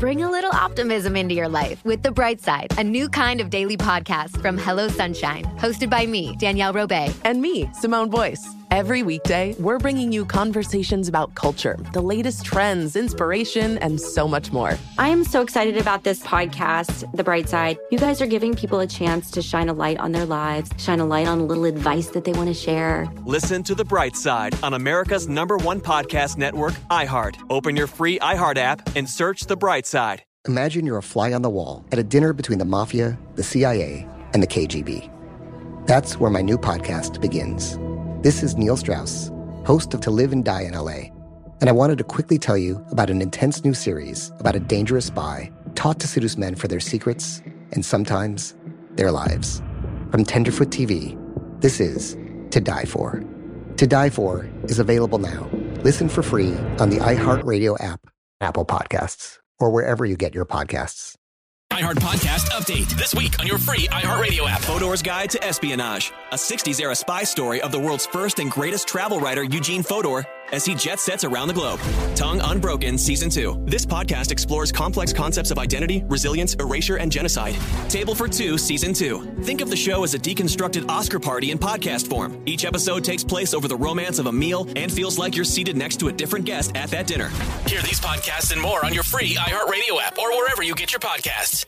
Bring a little optimism into your life with The Bright Side, a new kind of daily podcast from Hello Sunshine, hosted by me, Danielle Robay. And me, Simone Boyce. Every weekday, we're bringing you conversations about culture, the latest trends, inspiration, and so much more. I am so excited about this podcast, The Bright Side. You guys are giving people a chance to shine a light on their lives, shine a light on a little advice that they want to share. Listen to The Bright Side on America's #1 podcast network, iHeart. Open your free iHeart app and search The Bright Side. Imagine you're a fly on the wall at a dinner between the mafia, the CIA, and the KGB. That's where my new podcast begins. This is Neil Strauss, host of To Live and Die in LA, and I wanted to quickly tell you about an intense new series about a dangerous spy taught to seduce men for their secrets and sometimes their lives. From Tenderfoot TV, this is To Die For. To Die For is available now. Listen for free on the iHeartRadio app, Apple Podcasts, or wherever you get your podcasts. iHeart Podcast Update. This week on your free iHeartRadio app. Fodor's Guide to Espionage, a 60s-era spy story of the world's first and greatest travel writer, Eugene Fodor, as he jet sets around the globe. Tongue Unbroken Season 2. This podcast explores complex concepts of identity, resilience, erasure, and genocide. Table for Two Season 2. Think of the show as a deconstructed Oscar party in podcast form. Each episode takes place over the romance of a meal and feels like you're seated next to a different guest at that dinner. Hear these podcasts and more on your free iHeartRadio app or wherever you get your podcasts.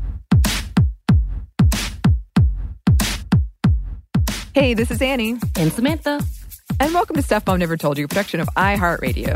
Hey, this is Annie. And Samantha. And welcome to Stuff Mom Never Told You, a production of iHeartRadio.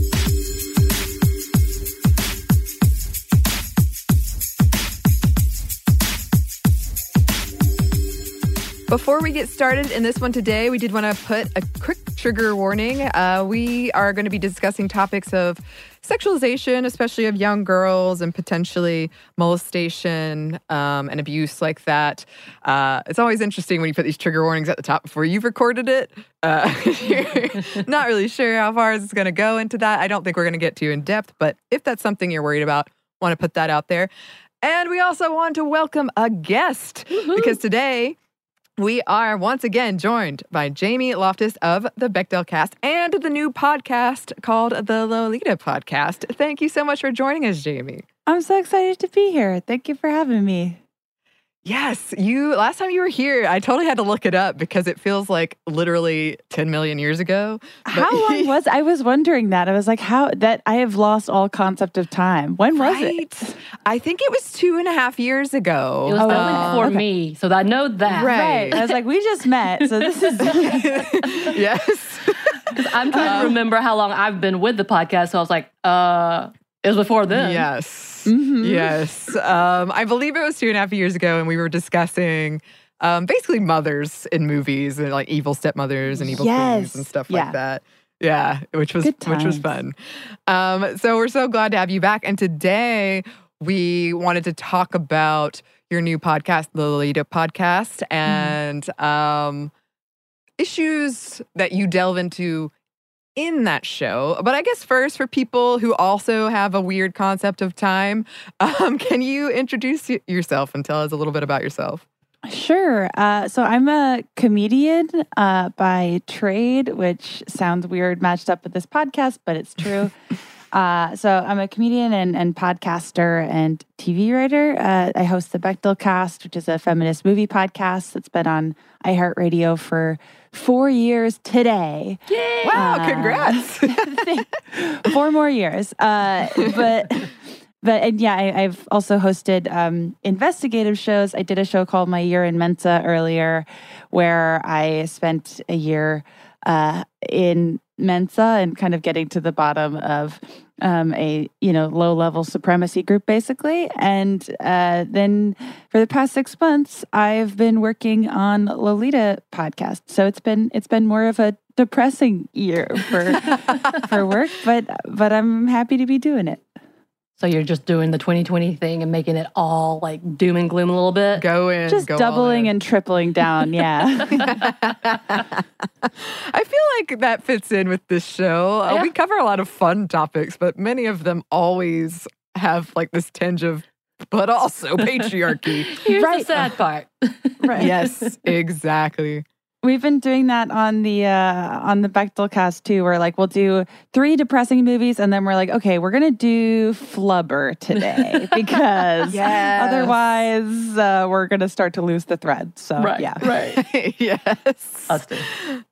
Before we get started in this one today, we did want to put a quick trigger warning. We are going to be discussing topics of sexualization, especially of young girls, and potentially molestation and abuse like that. It's always interesting when you put these trigger warnings at the top before you've recorded it. You're not really sure how far it's going to go into that. I don't think we're going to get too in depth, but if that's something you're worried about, want to put that out there. And we also want to welcome a guest because today we are once again joined by Jamie Loftus of the Bechdel Cast and the new podcast called the Lolita Podcast. Thank you so much for joining us, Jamie. I'm so excited to be here. Thank you for having me. Yes, last time you were here, I totally had to look it up because it feels like literally 10 million years ago. How long was I was wondering that. I was like, I have lost all concept of time. When was it? I think it was 2.5 years ago. It was filming for me, so I know that. Right. I was like, we just met, so this is... Yes. I'm trying to remember how long I've been with the podcast, so I was like, it was before then. Yes. Mm-hmm. Yes. I believe it was 2.5 years ago, and we were discussing basically mothers in movies and like evil stepmothers and evil queens and stuff like that. Yeah, which was fun. So we're so glad to have you back. And today we wanted to talk about your new podcast, the Lolita Podcast, and issues that you delve into in that show. But I guess first, for people who also have a weird concept of time, can you introduce yourself and tell us a little bit about yourself? Sure. So I'm a comedian by trade, which sounds weird matched up with this podcast, but it's true. So I'm a comedian and podcaster and TV writer. I host the Bechdel Cast, which is a feminist movie podcast that's been on iHeartRadio for 4 years today. Yay! Wow, congrats. 4 more years. But I've also hosted investigative shows. I did a show called My Year in Mensa earlier, where I spent a year in Mensa and kind of getting to the bottom of a low-level supremacy group, basically. And then for the past 6 months, I've been working on Lolita podcast. So it's been more of a depressing year for work, but I'm happy to be doing it. So you're just doing the 2020 thing and making it all like doom and gloom a little bit? Just doubling and tripling down, yeah. I feel like that fits in with this show. We cover a lot of fun topics, but many of them always have like this tinge of, but also patriarchy. Here's the sad part. Right. Yes, exactly. We've been doing that on the Bechdel cast too, where like we'll do 3 depressing movies and then we're like, okay, we're gonna do Flubber today because otherwise we're gonna start to lose the thread. So Right. Yes. Us too.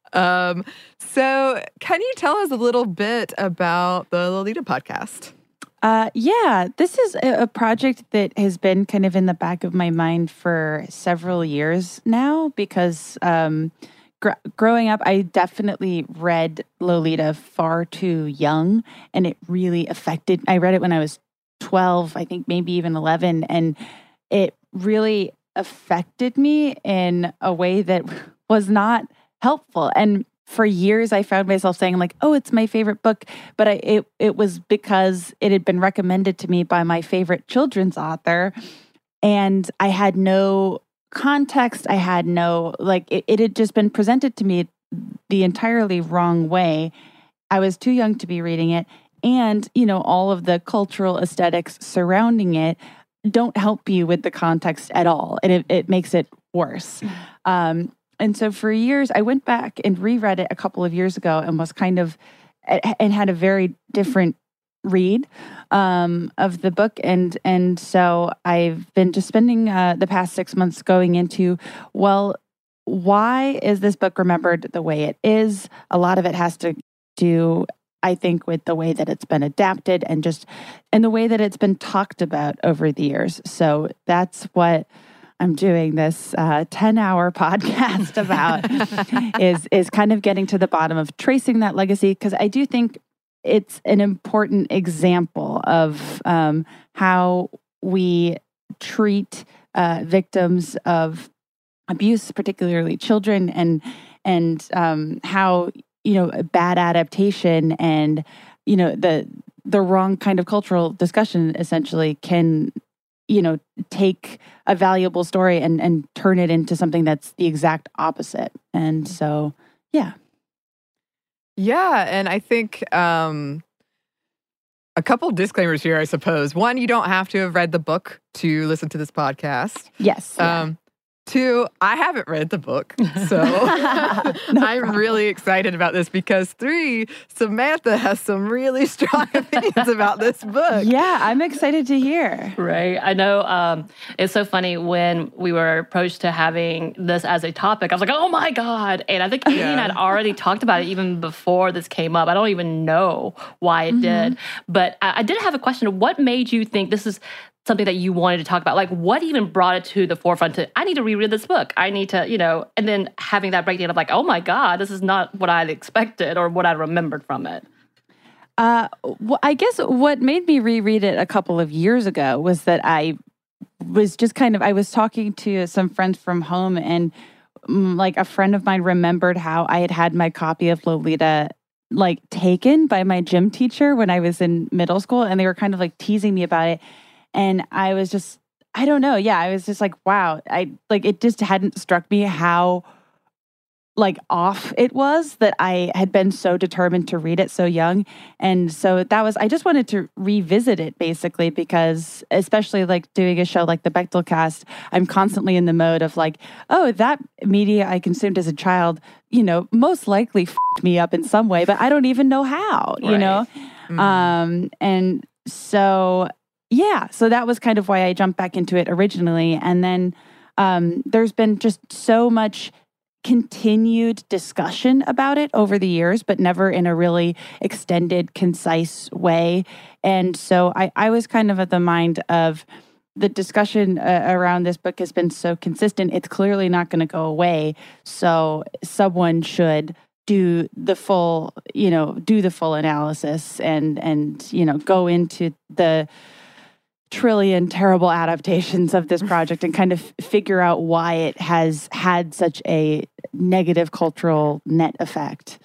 So can you tell us a little bit about the Lolita podcast? This is a project that has been kind of in the back of my mind for several years now because growing up, I definitely read Lolita far too young, and it really I read it when I was 12, I think maybe even 11, and it really affected me in a way that was not helpful. And for years, I found myself saying like, "Oh, it's my favorite book," but it was because it had been recommended to me by my favorite children's author, and I had no context. I had no it had just been presented to me the entirely wrong way. I was too young to be reading it, and all of the cultural aesthetics surrounding it don't help you with the context at all, and it makes it worse. And so for years, I went back and reread it a couple of years ago and was and had a very different read of the book. And so I've been just spending the past 6 months going into, well, why is this book remembered the way it is? A lot of it has to do, I think, with the way that it's been adapted and the way that it's been talked about over the years. So that's what I'm doing this 10-hour podcast about is kind of getting to the bottom of tracing that legacy, because I do think it's an important example of how we treat victims of abuse, particularly children, and how bad adaptation and the wrong kind of cultural discussion essentially can take a valuable story and turn it into something that's the exact opposite. And so, yeah. Yeah, and I think a couple of disclaimers here, I suppose. One, you don't have to have read the book to listen to this podcast. Yes. 2, I haven't read the book, so I'm really excited about this because 3, Samantha has some really strong opinions about this book. Yeah, I'm excited to hear. Right. I know it's so funny when we were approached to having this as a topic. I was like, oh my God. And I think Ian had already talked about it even before this came up. I don't even know why it did. But I did have a question. What made you think this is something that you wanted to talk about? Like, what even brought it to the forefront to, I need to reread this book. I need to, and then having that breakdown of like, oh my God, this is not what I'd expected or what I remembered from it. Well, I guess what made me reread it a couple of years ago was that I was just I was talking to some friends from home, and like a friend of mine remembered how I had my copy of Lolita taken by my gym teacher when I was in middle school, and they were kind of teasing me about it. And I was just, I don't know. Yeah, I was just like, wow. It just hadn't struck me how off it was that I had been so determined to read it so young. And so I just wanted to revisit it basically because especially doing a show like the Bechdel cast, I'm constantly in the mode of oh, that media I consumed as a child, most likely f***ed me up in some way, but I don't even know how, you know? Mm-hmm. And so... yeah, so that was kind of why I jumped back into it originally. And then there's been just so much continued discussion about it over the years, but never in a really extended, concise way. And so I was kind of at the mind of the discussion around this book has been so consistent, it's clearly not going to go away. So someone should do the full analysis and go into the trillion terrible adaptations of this project and kind of figure out why it has had such a negative cultural net effect.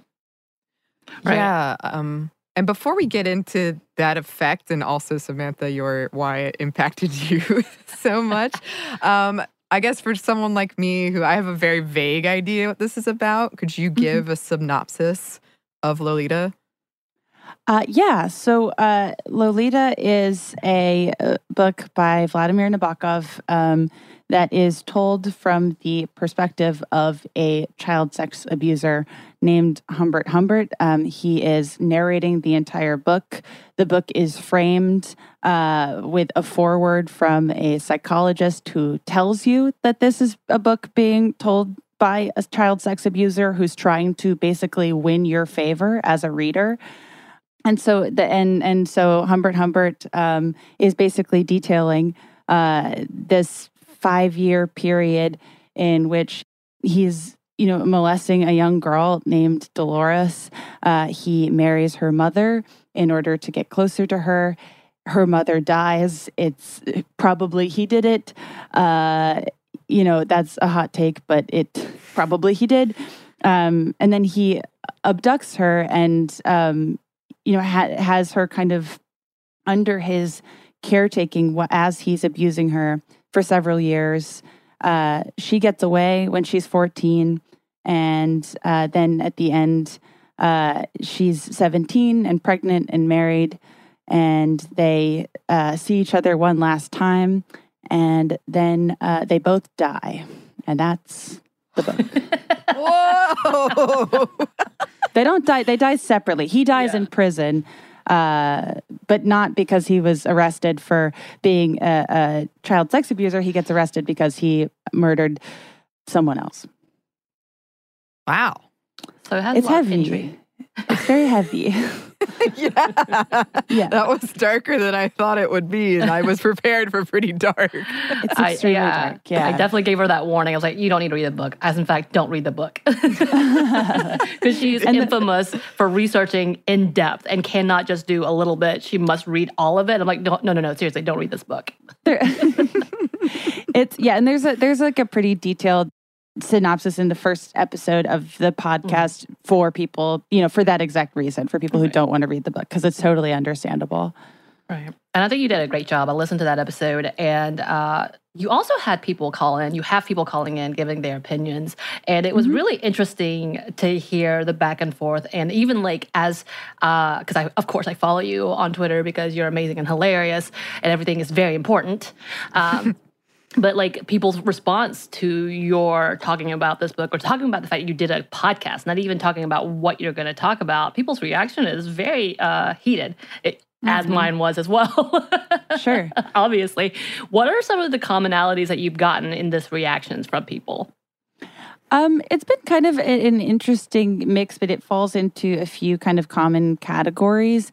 Right. Yeah. And before we get into that effect and also, Samantha, why it impacted you so much, I guess for someone like me who I have a very vague idea what this is about, could you give a synopsis of Lolita? So Lolita is a book by Vladimir Nabokov that is told from the perspective of a child sex abuser named Humbert Humbert. He is narrating the entire book. The book is framed with a foreword from a psychologist who tells you that this is a book being told by a child sex abuser who's trying to basically win your favor as a reader. And so so Humbert Humbert is basically detailing this 5-year period in which he's, molesting a young girl named Dolores. He marries her mother in order to get closer to her. Her mother dies. It's probably he did it. That's a hot take, but he did. And then he abducts her and, has her kind of under his caretaking as he's abusing her for several years. She gets away when she's 14. And then at the end, she's 17 and pregnant and married. And they see each other one last time. And then they both die. And that's the book. Whoa! They don't die. They die separately. He dies in prison, but not because he was arrested for being a child sex abuser. He gets arrested because he murdered someone else. Wow. So it has It's a lot of heavy. intrigue. It's very heavy. Yeah. That was darker than I thought it would be, and I was prepared for pretty dark. It's extremely dark. Yeah. I definitely gave her that warning. I was like, you don't need to read the book. As in fact, don't read the book. Because she's infamous for researching in depth and cannot just do a little bit. She must read all of it. I'm like, no, seriously, don't read this book. And there's like a pretty detailed synopsis in the first episode of the podcast for people, for that exact reason, for people who don't want to read the book, because it's totally understandable. Right. And I think you did a great job. I listened to that episode, and you also had people call in. You have people calling in, giving their opinions. And it was really interesting to hear the back and forth. And even because I follow you on Twitter because you're amazing and hilarious, and everything is very important. But people's response to your talking about this book or talking about the fact that you did a podcast, not even talking about what you're going to talk about, people's reaction is very heated, as mine was as well. Sure. Obviously. What are some of the commonalities that you've gotten in this reactions from people? It's been kind of an interesting mix, but it falls into a few kind of common categories.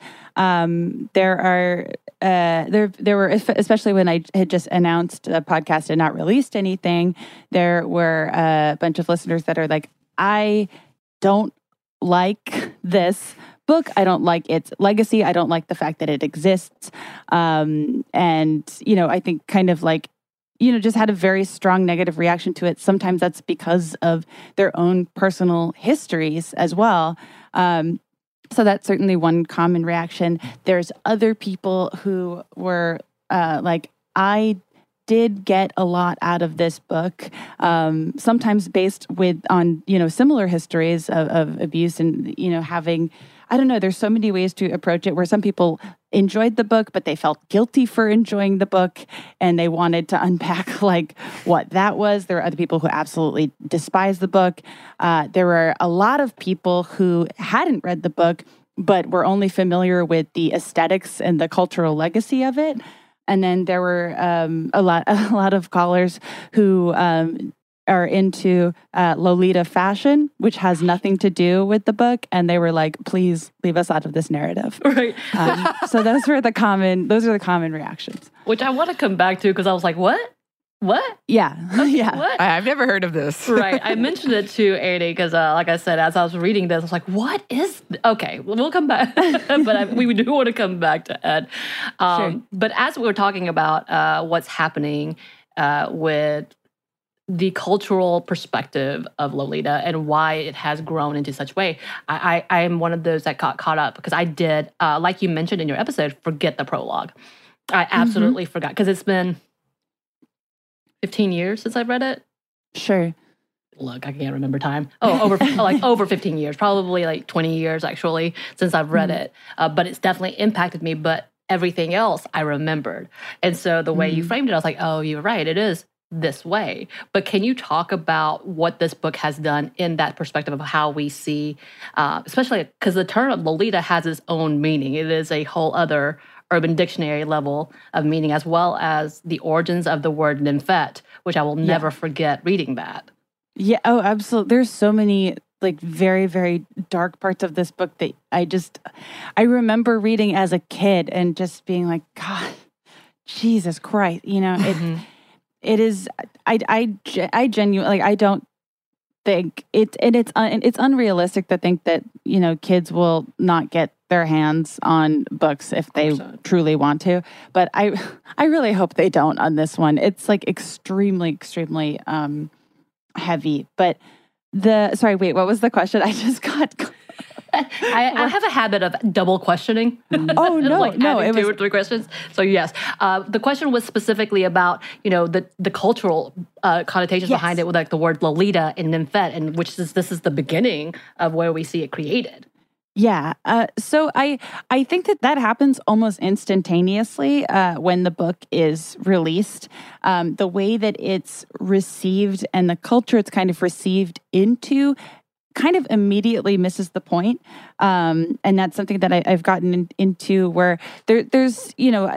There were, especially when I had just announced the podcast and not released anything, there were a bunch of listeners that are like, I don't like this book. I don't like its legacy. I don't like the fact that it exists. And, I think kind of just had a very strong negative reaction to it. Sometimes that's because of their own personal histories as well. So that's certainly one common reaction. There's other people who were I did get a lot out of this book, sometimes based on similar histories of abuse and, having, I don't know, there's so many ways to approach it where some people enjoyed the book, but they felt guilty for enjoying the book and they wanted to unpack what that was. There were other people who absolutely despised the book. There were a lot of people who hadn't read the book, but were only familiar with the aesthetics and the cultural legacy of it. And then there were a lot of callers who are into Lolita fashion, which has nothing to do with the book, and they were like, "Please leave us out of this narrative." Right. So those are the common reactions. Which I want to come back to because I was like, "What? Yeah, okay, yeah. What? I've never heard of this. Right. I mentioned it to Annie because, like I said, as I was reading this, I was like, "What is?" Okay, we'll come back, but we do want to come back to Ed. Sure. But as we were talking about what's happening with the cultural perspective of Lolita and why it has grown into such way, I am one of those that got caught up because I did, like you mentioned in your episode, forget the prologue. I absolutely forgot because it's been 15 years since I've read it. Sure. look, I can't remember time. Over 15 years, probably like 20 years actually since I've read it. But it's definitely impacted me. But everything else I remembered. And so the way you framed it, I was like, oh, you're right. It is this way. But can you talk about what this book has done in that perspective of how we see, especially because the term Lolita has its own meaning. It is a whole other Urban Dictionary level of meaning, as well as the origins of the word nymphette, which I will never forget reading that. Yeah. Oh, absolutely. There's so many like very, very dark parts of this book that I remember reading as a kid and just being like, God, Jesus Christ, it is, I genuinely, like, I don't think it's unrealistic to think that, kids will not get their hands on books if they truly want to. But I really hope they don't on this one. It's like extremely, extremely heavy. But sorry, wait, what was the question? I just got... I have a habit of double questioning. Oh, no, it was 2 or 3 questions. So yes, the question was specifically about, the cultural connotations behind it with like the word Lolita and nymphette, and this is the beginning of where we see it created. Yeah. So I think that happens almost instantaneously when the book is released. The way that it's received and the culture it's kind of received into kind of immediately misses the point. And that's something that I've gotten into where there's,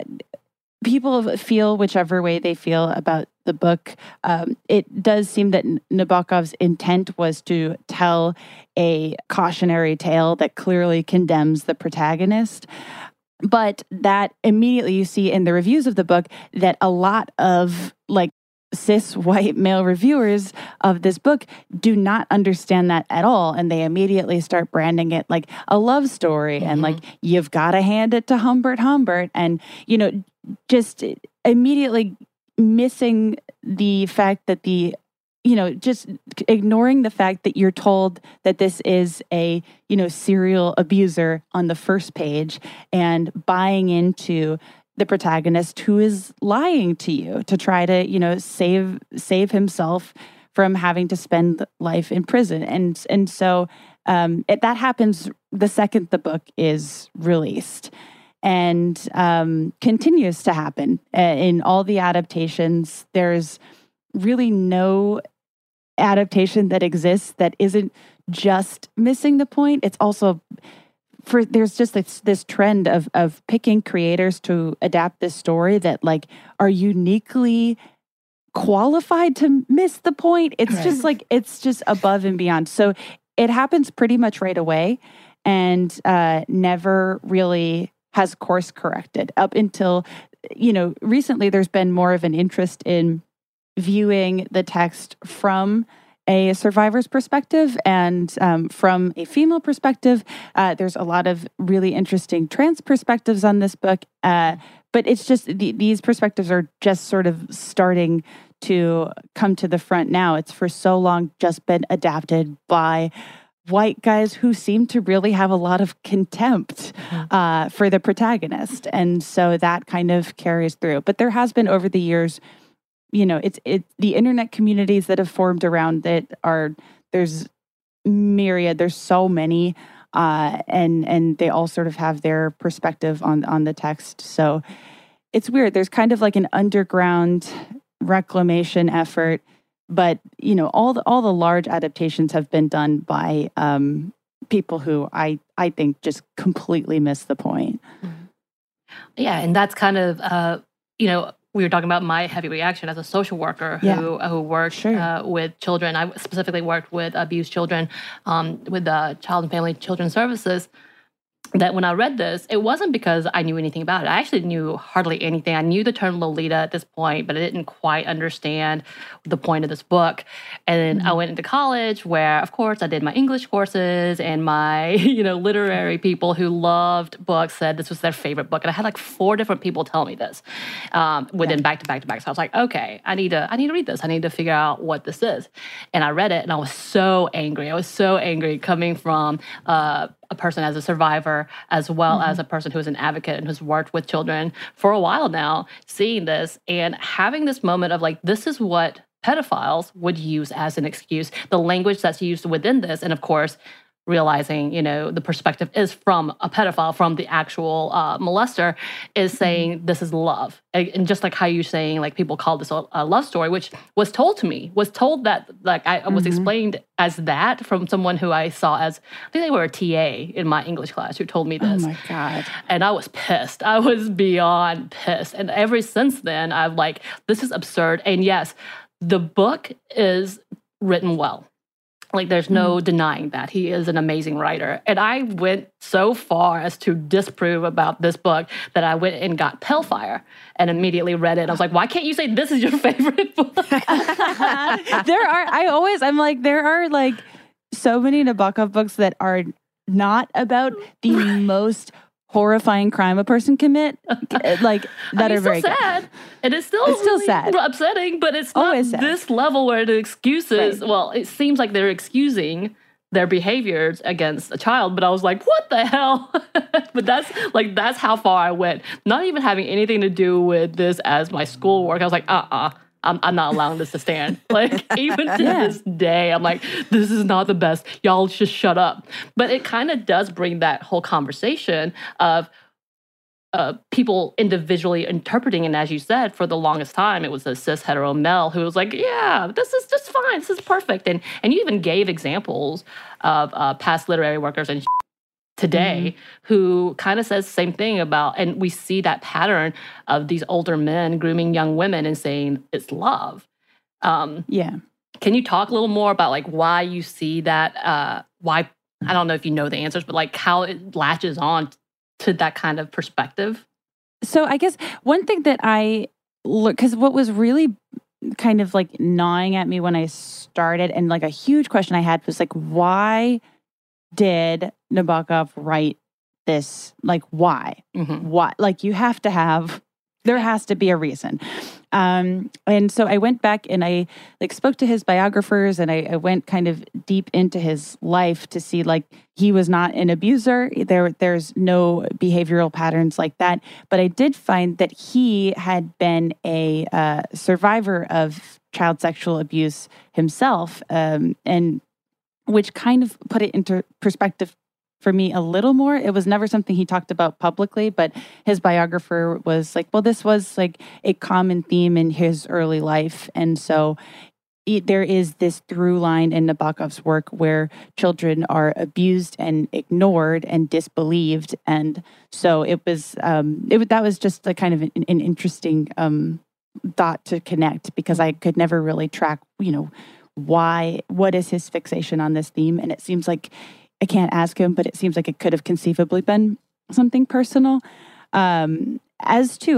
people feel whichever way they feel about the book. It does seem that Nabokov's intent was to tell a cautionary tale that clearly condemns the protagonist. But that immediately you see in the reviews of the book that a lot of like cis white male reviewers of this book do not understand that at all. And they immediately start branding it like a love story and like, you've got to hand it to Humbert. And, just immediately missing the fact that just ignoring the fact that you're told that this is a, serial abuser on the first page and buying into the protagonist who is lying to you to try to, save himself from having to spend life in prison. And so that happens the second the book is released. And continues to happen in all the adaptations. There's really no adaptation that exists that isn't just missing the point. It's also there's just this trend of picking creators to adapt this story that like are uniquely qualified to miss the point. It's just like it's just above and beyond. So it happens pretty much right away, and never really has course corrected up until, recently there's been more of an interest in viewing the text from a survivor's perspective and from a female perspective. There's a lot of really interesting trans perspectives on this book, but it's just these perspectives are just sort of starting to come to the front now. It's for so long just been adapted by white guys who seem to really have a lot of contempt for the protagonist. And so that kind of carries through. But there has been over the years, it's the internet communities that have formed around it there's myriad, there's so many, and they all sort of have their perspective on the text. So it's weird. There's kind of like an underground reclamation effort. But, all the large adaptations have been done by people who I think just completely miss the point. Yeah, and that's kind of, we were talking about my heavy reaction as a social worker who worked with children. I specifically worked with abused children with Child and Family Children's Services. That when I read this, it wasn't because I knew anything about it. I actually knew hardly anything. I knew the term Lolita at this point, but I didn't quite understand the point of this book. And then I went into college where, of course, I did my English courses, and my, literary people who loved books said this was their favorite book. And I had like 4 different people tell me this within back to back to back. So I was like, okay, I need to read this. I need to figure out what this is. And I read it, and I was so angry. I was so angry coming from a person as a survivor, as well as a person who is an advocate and who's worked with children for a while now, seeing this and having this moment of like, this is what pedophiles would use as an excuse. The language that's used within this, and of course, realizing, the perspective is from a pedophile, from the actual molester, is saying this is love. And just like how you're saying, like, people call this a love story, which was told to me, was told that, like, I was explained as that from someone who I saw as, I think they were a TA in my English class who told me this. Oh my God. And I was pissed. I was beyond pissed. And ever since then, I'm like, this is absurd. And yes, the book is written well. Like, there's no denying that. He is an amazing writer. And I went so far as to disprove about this book that I went and got Pale and immediately read it. I was like, why can't you say this is your favorite book? There are like so many Nabokov books that are not about the most horrifying crime a person commit, like, that are very sad. Good. And it's still really sad, upsetting, but it's not this level where the excuses, well, it seems like they're excusing their behaviors against a child, but I was like, what the hell? But that's how far I went. Not even having anything to do with this as my schoolwork. I was like, I'm not allowing this to stand. Like, even to this day, I'm like, this is not the best. Y'all just shut up. But it kind of does bring that whole conversation of people individually interpreting. And as you said, for the longest time, it was a cis hetero male who was like, yeah, this is just fine. This is perfect. And you even gave examples of past literary workers and today who kind of says the same thing about, and we see that pattern of these older men grooming young women and saying it's love. Can you talk a little more about, like, why you see that, why, I don't know if you know the answers, but, like, how it latches on to that kind of perspective? So I guess one thing that I look, because what was really kind of like gnawing at me when I started, and like a huge question I had was like, why did Nabokov write this? Like, why? Why? Like, you have to have, there has to be a reason. And so I went back and I like spoke to his biographers, and I went kind of deep into his life to see, like, he was not an abuser. There's no behavioral patterns like that. But I did find that he had been a survivor of child sexual abuse himself, and which kind of put it into perspective for me a little more. It was never something he talked about publicly, but his biographer was like, well, this was like a common theme in his early life. And so there is this through line in Nabokov's work where children are abused and ignored and disbelieved. And so it was, that was just a kind of an interesting thought to connect, because I could never really track, what is his fixation on this theme? And it seems like, I can't ask him, but it seems like it could have conceivably been something personal. As to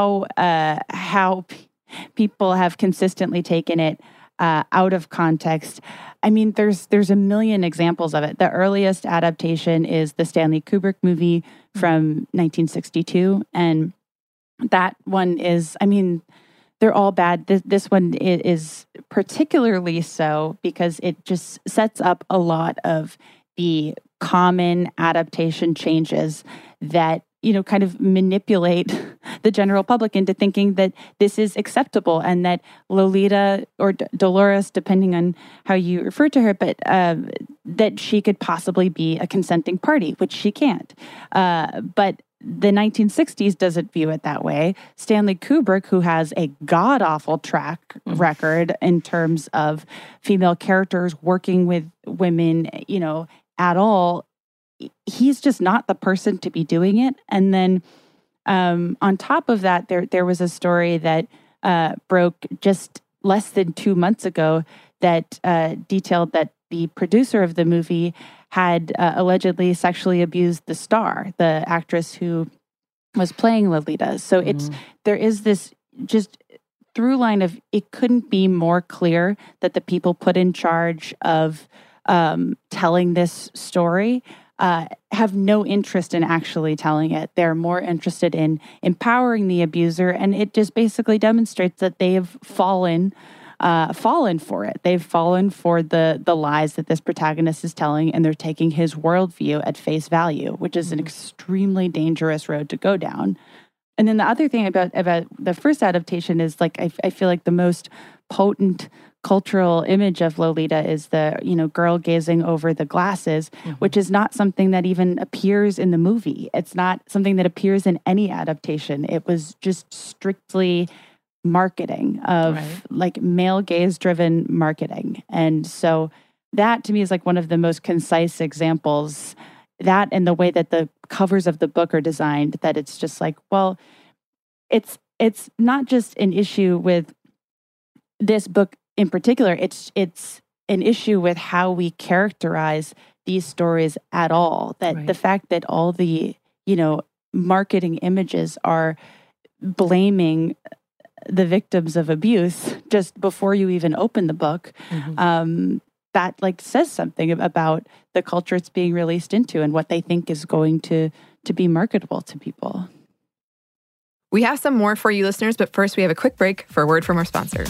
how people have consistently taken it out of context, I mean, there's a million examples of it. The earliest adaptation is the Stanley Kubrick movie from 1962, and that one is, I mean, they're all bad. This one is particularly so because it just sets up a lot of the common adaptation changes that, kind of manipulate the general public into thinking that this is acceptable, and that Lolita or Dolores, depending on how you refer to her, but that she could possibly be a consenting party, which she can't. But the 1960s doesn't view it that way. Stanley Kubrick, who has a god-awful track record in terms of female characters working with women, at all, he's just not the person to be doing it. And then on top of that, there was a story that broke just less than 2 months ago that detailed that the producer of the movie had allegedly sexually abused the star, the actress who was playing Lolita. So there is this just through line of, it couldn't be more clear that the people put in charge of telling this story have no interest in actually telling it. They're more interested in empowering the abuser, and it just basically demonstrates that they have fallen for it. They've fallen for the lies that this protagonist is telling, and they're taking his worldview at face value, which is an extremely dangerous road to go down. And then the other thing about the first adaptation is, like, I feel like the most potent cultural image of Lolita is the, girl gazing over the glasses, which is not something that even appears in the movie. It's not something that appears in any adaptation. It was just strictly marketing of like male gaze driven marketing. And so that to me is like one of the most concise examples, that and the way that the covers of the book are designed, that it's just like, well, it's not just an issue with this book in particular, it's an issue with how we characterize these stories at all. That the fact that all the, marketing images are blaming the victims of abuse just before you even open the book, that like says something about the culture it's being released into and what they think is going to be marketable to people. We have some more for you listeners, but first we have a quick break for a word from our sponsor.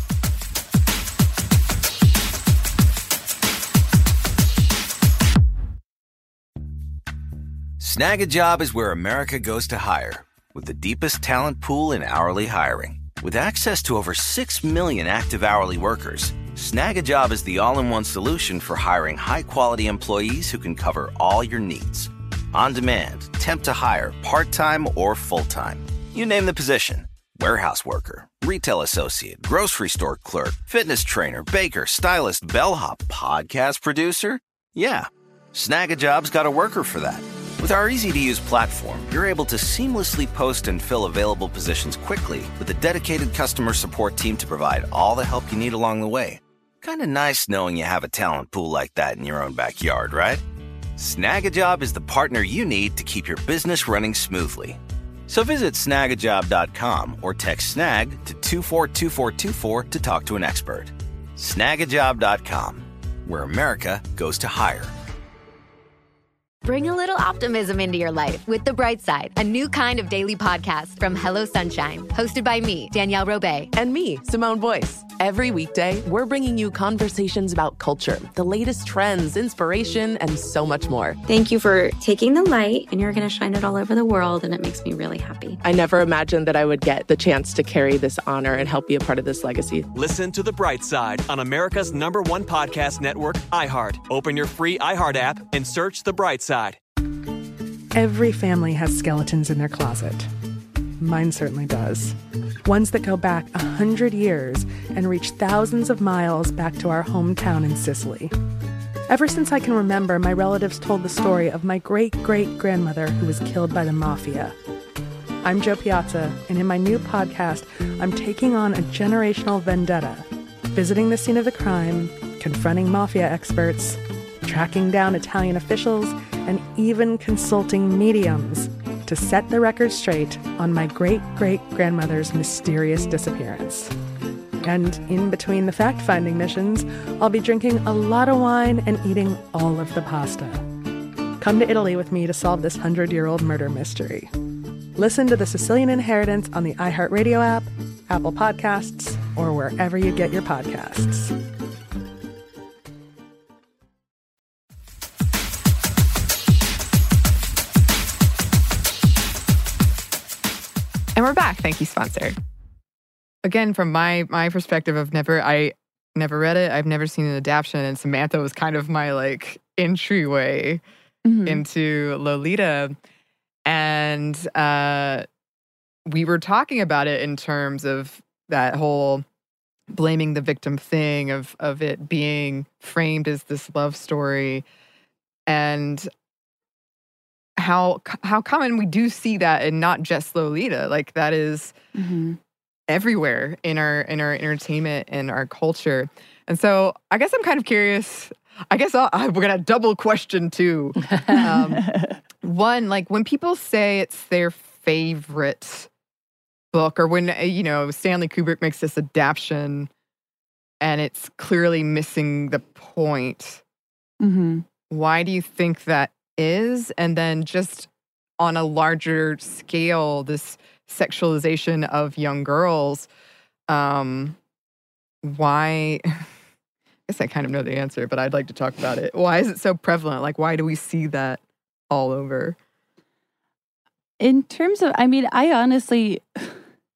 Snag a Job is where America goes to hire, with the deepest talent pool in hourly hiring. With access to over 6 million active hourly workers, Snag a Job is the all-in-one solution for hiring high-quality employees who can cover all your needs. On demand, temp to hire, part-time or full-time. You name the position. Warehouse worker, retail associate, grocery store clerk, fitness trainer, baker, stylist, bellhop, podcast producer. Yeah, Snag a Job's got a worker for that. With our easy-to-use platform, you're able to seamlessly post and fill available positions quickly with a dedicated customer support team to provide all the help you need along the way. Kind of nice knowing you have a talent pool like that in your own backyard, right? Snag a Job is the partner you need to keep your business running smoothly. So visit snagajob.com or text SNAG to 242424 to talk to an expert. Snagajob.com, where America goes to hire. Bring a little optimism into your life with The Bright Side, a new kind of daily podcast from Hello Sunshine, hosted by me, Danielle Robay. And me, Simone Boyce. Every weekday, we're bringing you conversations about culture, the latest trends, inspiration, and so much more. Thank you for taking the light, and you're going to shine it all over the world, and it makes me really happy. I never imagined that I would get the chance to carry this honor and help be a part of this legacy. Listen to The Bright Side on America's #1 podcast network, iHeart. Open your free iHeart app and search The Bright Side. Every family has skeletons in their closet. Mine certainly does. Ones that go back 100 years and reach thousands of miles back to our hometown in Sicily. Ever since I can remember, my relatives told the story of my great-great-grandmother who was killed by the mafia. I'm Jo Piazza, and in my new podcast, I'm taking on a generational vendetta, visiting the scene of the crime, confronting mafia experts, tracking down Italian officials, and even consulting mediums to set the record straight on my great-great-grandmother's mysterious disappearance. And in between the fact-finding missions, I'll be drinking a lot of wine and eating all of the pasta. Come to Italy with me to solve this 100-year-old murder mystery. Listen to The Sicilian Inheritance on the iHeartRadio app, Apple Podcasts, or wherever you get your podcasts. And we're back. Thank you, sponsor. Again, from my perspective, I never read it. I've never seen an adaptation, and Samantha was kind of my like entryway into Lolita. And we were talking about it in terms of that whole blaming the victim thing of it being framed as this love story, and how common we do see that, and not just Lolita. Like that is everywhere in our entertainment and our culture. And so I guess I'm kind of curious. I guess we're gonna double question too. One, like when people say it's their favorite book, or when Stanley Kubrick makes this adaptation and it's clearly missing the point. Why do you think that is? And then just on a larger scale, this sexualization of young girls, why? I guess I kind of know the answer, but I'd like to talk about it. Why is it so prevalent? Like, why do we see that all over? In terms of, I mean, I honestly,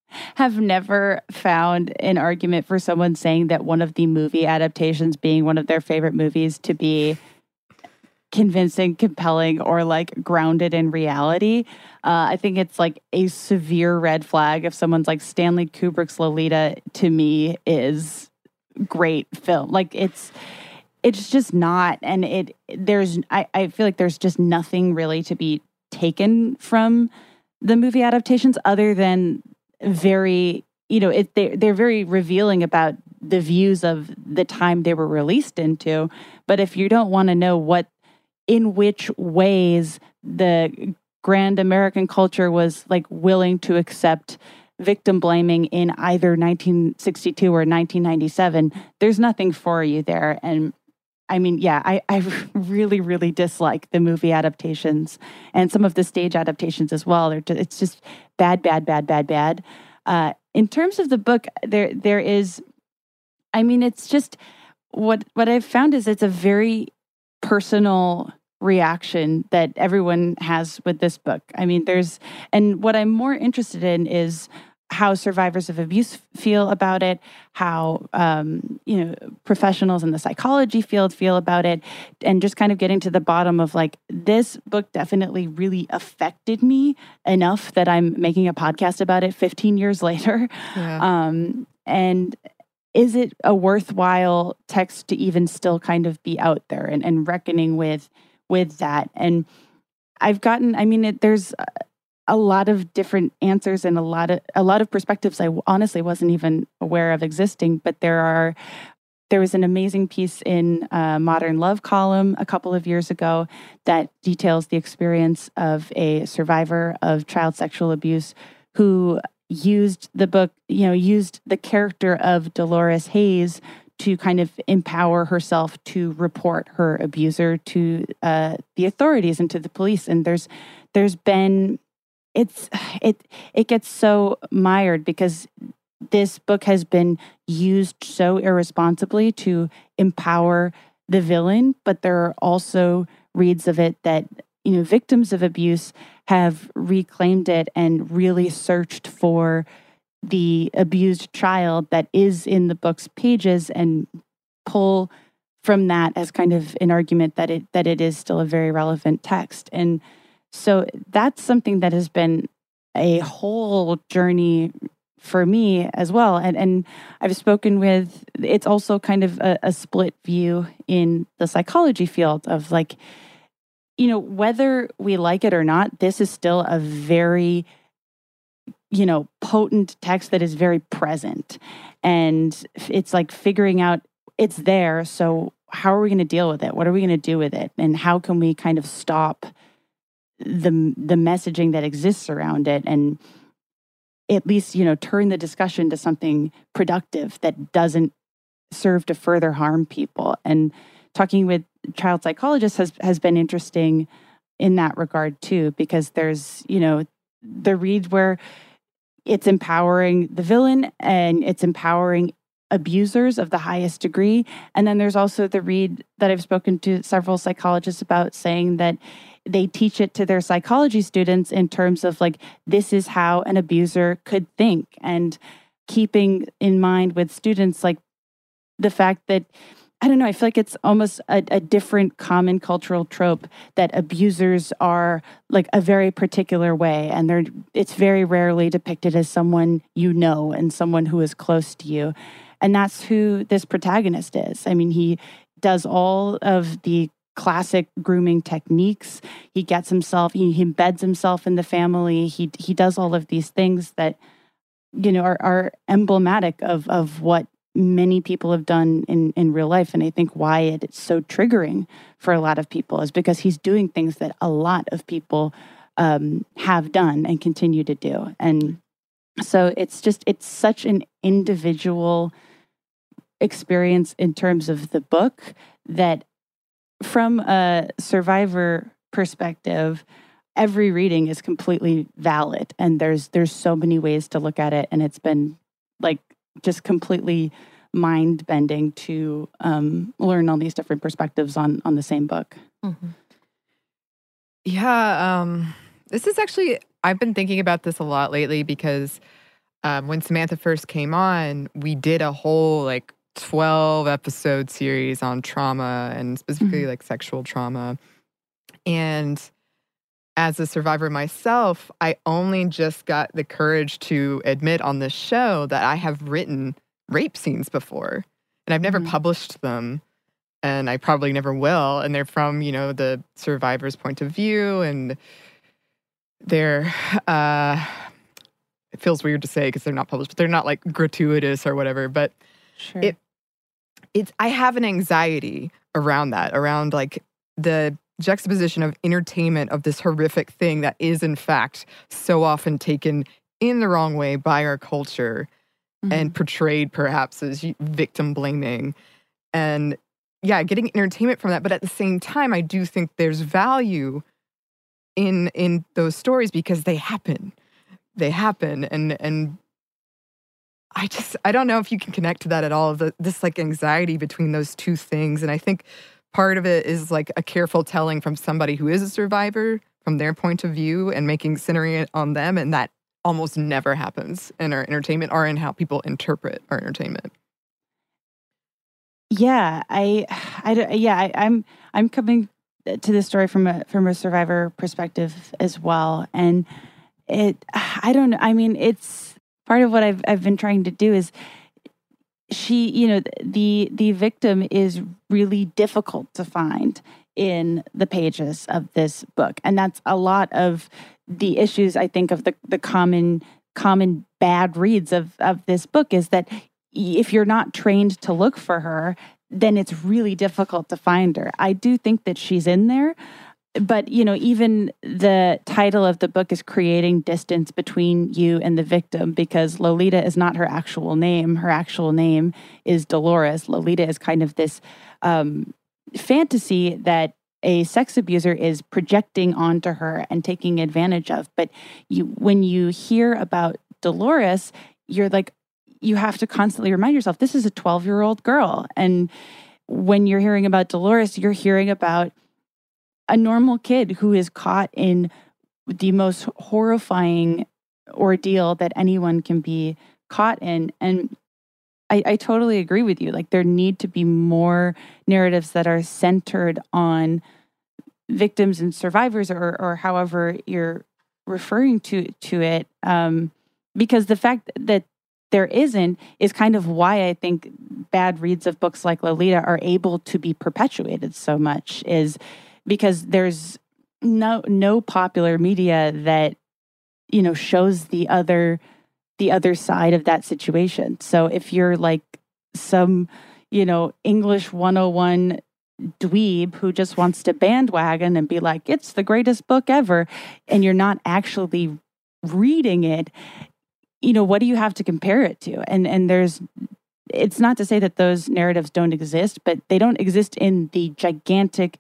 have never found an argument for someone saying that one of the movie adaptations being one of their favorite movies to be convincing, compelling, or like grounded in reality. I think it's like a severe red flag if someone's like Stanley Kubrick's Lolita to me is great film. Like it's just not, and I feel like there's just nothing really to be taken from the movie adaptations other than very, they're very revealing about the views of the time they were released into. But if you don't want to know in which ways the grand American culture was like willing to accept victim blaming in either 1962 or 1997, there's nothing for you there. And I mean, yeah, I really, really dislike the movie adaptations and some of the stage adaptations as well. It's just bad. In terms of the book, there is, I mean, it's just what I've found is it's a very personal reaction that everyone has with this book. I mean, and what I'm more interested in is how survivors of abuse feel about it, how, professionals in the psychology field feel about it, and just kind of getting to the bottom of like, this book definitely really affected me enough that I'm making a podcast about it 15 years later. Yeah. And is it a worthwhile text to even still kind of be out there and reckoning with that? And I've gotten, there's a lot of different answers and a lot of perspectives I honestly wasn't even aware of existing. But there was an amazing piece in Modern Love column a couple of years ago that details the experience of a survivor of child sexual abuse who used the book, used the character of Dolores Hayes to kind of empower herself to report her abuser to the authorities and to the police. And there's been it gets so mired because this book has been used so irresponsibly to empower the villain, but there are also reads of it that, victims of abuse have reclaimed it and really searched for the abused child that is in the book's pages and pull from that as kind of an argument that it is still a very relevant text. And so that's something that has been a whole journey for me as well. And I've spoken with, it's also kind of a split view in the psychology field of like, whether we like it or not, this is still a very, potent text that is very present. And it's like figuring out it's there. So how are we going to deal with it? What are we going to do with it? And how can we kind of stop the messaging that exists around it and at least, turn the discussion to something productive that doesn't serve to further harm people. And talking with child psychologists has been interesting in that regard too, because there's, the read where it's empowering the villain and it's empowering abusers of the highest degree. And then there's also the read that I've spoken to several psychologists about saying that they teach it to their psychology students in terms of like, this is how an abuser could think, and keeping in mind with students like the fact that, I don't know, I feel like it's almost a different common cultural trope that abusers are like a very particular way, and it's very rarely depicted as someone and someone who is close to you. And that's who this protagonist is. I mean, he does all of the classic grooming techniques. He gets himself, he embeds himself in the family. He does all of these things that, are emblematic of what many people have done in real life. And I think why it's so triggering for a lot of people is because he's doing things that a lot of people have done and continue to do. And so it's such an individual experience in terms of the book that from a survivor perspective, every reading is completely valid. And there's so many ways to look at it. And it's been like just completely mind-bending to learn all these different perspectives on the same book. Mm-hmm. Yeah. This is actually, I've been thinking about this a lot lately because when Samantha first came on, we did a whole 12-episode series on trauma and specifically sexual trauma. And as a survivor myself, I only just got the courage to admit on this show that I have written rape scenes before. And I've never published them. And I probably never will. And they're from, the survivor's point of view. And they're, it feels weird to say because they're not published, but they're not gratuitous or whatever. But sure. I have an anxiety around that, around the juxtaposition of entertainment of this horrific thing that is in fact so often taken in the wrong way by our culture and portrayed perhaps as victim blaming. And yeah, getting entertainment from that. But at the same time, I do think there's value in those stories because they happen. They happen. And I don't know if you can connect to that at all, this anxiety between those two things. And I think part of it is a careful telling from somebody who is a survivor from their point of view and centering it on them. And that almost never happens in our entertainment or in how people interpret our entertainment. Yeah, I'm coming to this story from a survivor perspective as well. And I don't know. I mean, it's part of what I've been trying to do is the victim is really difficult to find in the pages of this book. And that's a lot of the issues, I think, of the common bad reads of this book is that if you're not trained to look for her, then it's really difficult to find her. I do think that she's in there. But, even the title of the book is creating distance between you and the victim because Lolita is not her actual name. Her actual name is Dolores. Lolita is kind of this fantasy that a sex abuser is projecting onto her and taking advantage of. But when you hear about Dolores, you're you have to constantly remind yourself, this is a 12-year-old girl. And when you're hearing about Dolores, you're hearing about a normal kid who is caught in the most horrifying ordeal that anyone can be caught in. And I totally agree with you. There need to be more narratives that are centered on victims and survivors or however you're referring to it. Because the fact that there isn't is kind of why I think bad reads of books like Lolita are able to be perpetuated so much is because there's no popular media that, shows the other side of that situation. So if you're some, English 101 dweeb who just wants to bandwagon and be it's the greatest book ever, and you're not actually reading it, what do you have to compare it to? And it's not to say that those narratives don't exist, but they don't exist in the gigantic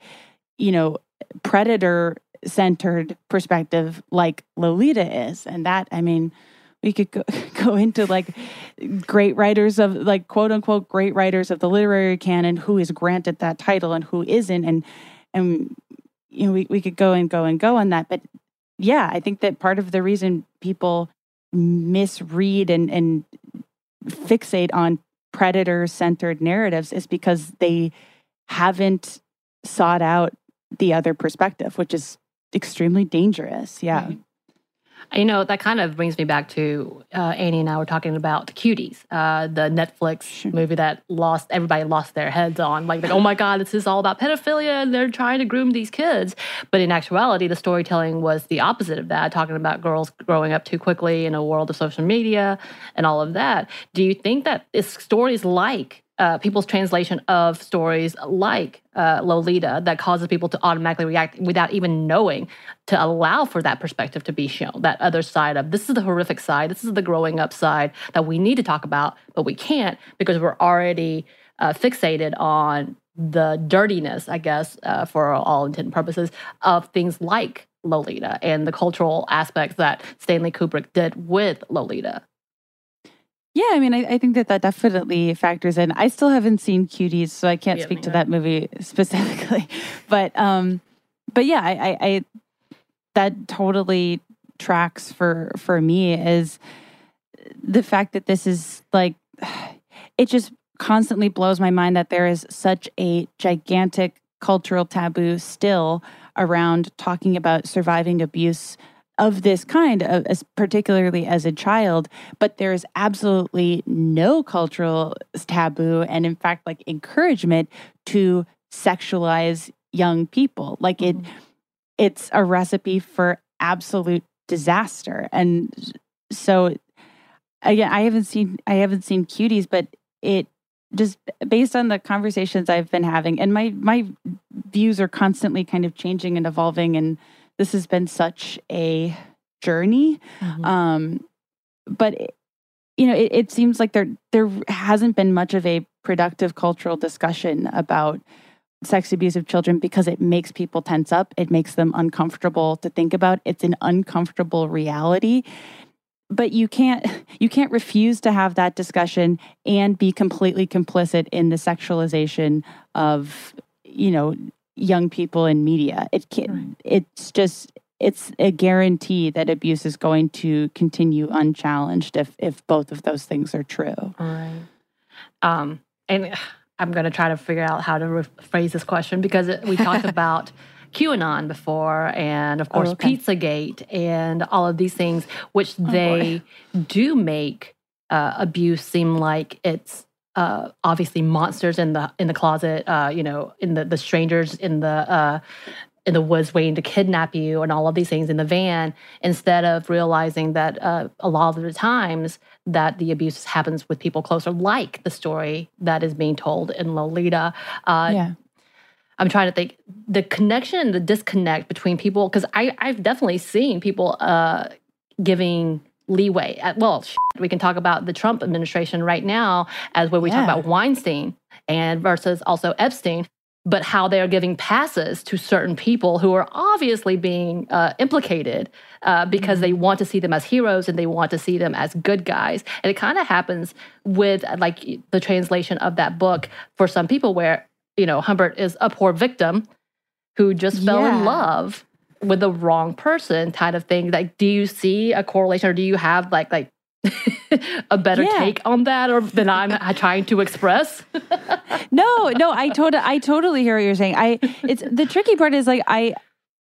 predator-centered perspective like Lolita is. And that, we could go into great writers of quote-unquote great writers of the literary canon who is granted that title and who isn't. And we could go and go on that. But yeah, I think that part of the reason people misread and fixate on predator-centered narratives is because they haven't sought out the other perspective, which is extremely dangerous. Yeah. Mm-hmm. That kind of brings me back to Annie and I were talking about The Cuties, the Netflix movie that everybody lost their heads on. Oh my God, this is all about pedophilia and they're trying to groom these kids. But in actuality, the storytelling was the opposite of that, talking about girls growing up too quickly in a world of social media and all of that. Do you think that it's stories people's translation of stories like Lolita that causes people to automatically react without even knowing, to allow for that perspective to be shown, that other side of this is the horrific side, this is the growing up side that we need to talk about, but we can't because we're already fixated on the dirtiness, I guess, for all intent and purposes, of things like Lolita and the cultural aspects that Stanley Kubrick did with Lolita. Yeah, I think that definitely factors in. I still haven't seen Cuties, so I can't speak to that movie specifically. But yeah, I that totally tracks for me is the fact that this is like, it just constantly blows my mind that there is such a gigantic cultural taboo still around talking about surviving abuse of this kind, particularly as a child, but there is absolutely no cultural taboo and, in fact, like encouragement to sexualize young people. Like it's a recipe for absolute disaster. And so, again, I haven't seen Cuties, but it just based on the conversations I've been having, and my views are constantly kind of changing and evolving, and this has been such a journey. But it seems like there hasn't been much of a productive cultural discussion about sex abuse of children because it makes people tense up. It makes them uncomfortable to think about. It's an uncomfortable reality. But you can't refuse to have that discussion and be completely complicit in the sexualization of, young people in media. It can't, it's a guarantee that abuse is going to continue unchallenged if both of those things are true. Right. And I'm going to try to figure out how to rephrase this question because we talked about QAnon before, and of course Pizzagate, and all of these things, which they do make abuse seem like it's obviously monsters in the closet, in the strangers in the woods waiting to kidnap you, and all of these things in the van, instead of realizing that a lot of the times that the abuse happens with people closer, like the story that is being told in Lolita. I'm trying to think the connection and the disconnect between people, because I've definitely seen people giving leeway. We can talk about the Trump administration right now as when we talk about Weinstein and versus also Epstein, but how they're giving passes to certain people who are obviously being implicated because they want to see them as heroes and they want to see them as good guys. And it kind of happens with like the translation of that book for some people where, Humbert is a poor victim who just fell in love with the wrong person kind of thing. Like, do you see a correlation, or do you have like a better take on that, or than I'm trying to express? No, I totally hear what you're saying. It's the tricky part is like I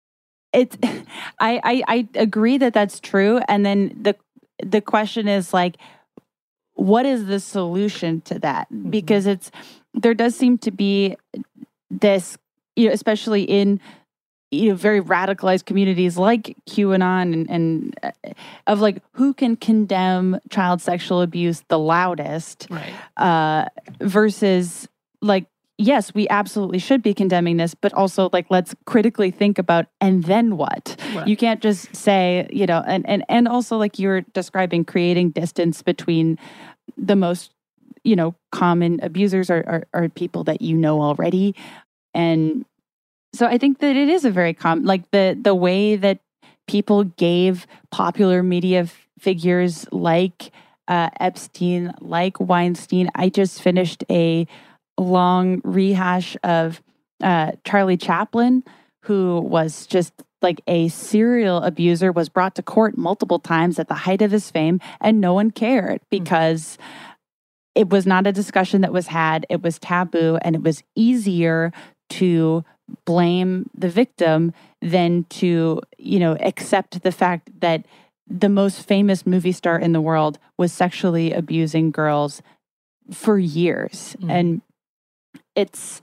agree that that's true, and then the question is like, what is the solution to that? Because there does seem to be this, especially in very radicalized communities like QAnon and of like who can condemn child sexual abuse the loudest, right? Versus like, yes, we absolutely should be condemning this, but also like let's critically think about and then what? Right. You can't just say, and also like you're describing, creating distance between the most common abusers are people that already. And so I think that it is a very common, like the way that people gave popular media figures like Epstein, like Weinstein. I just finished a long rehash of Charlie Chaplin, who was just like a serial abuser, was brought to court multiple times at the height of his fame, and no one cared because it was not a discussion that was had. It was taboo, and it was easier to blame the victim than to, accept the fact that the most famous movie star in the world was sexually abusing girls for years. And it's,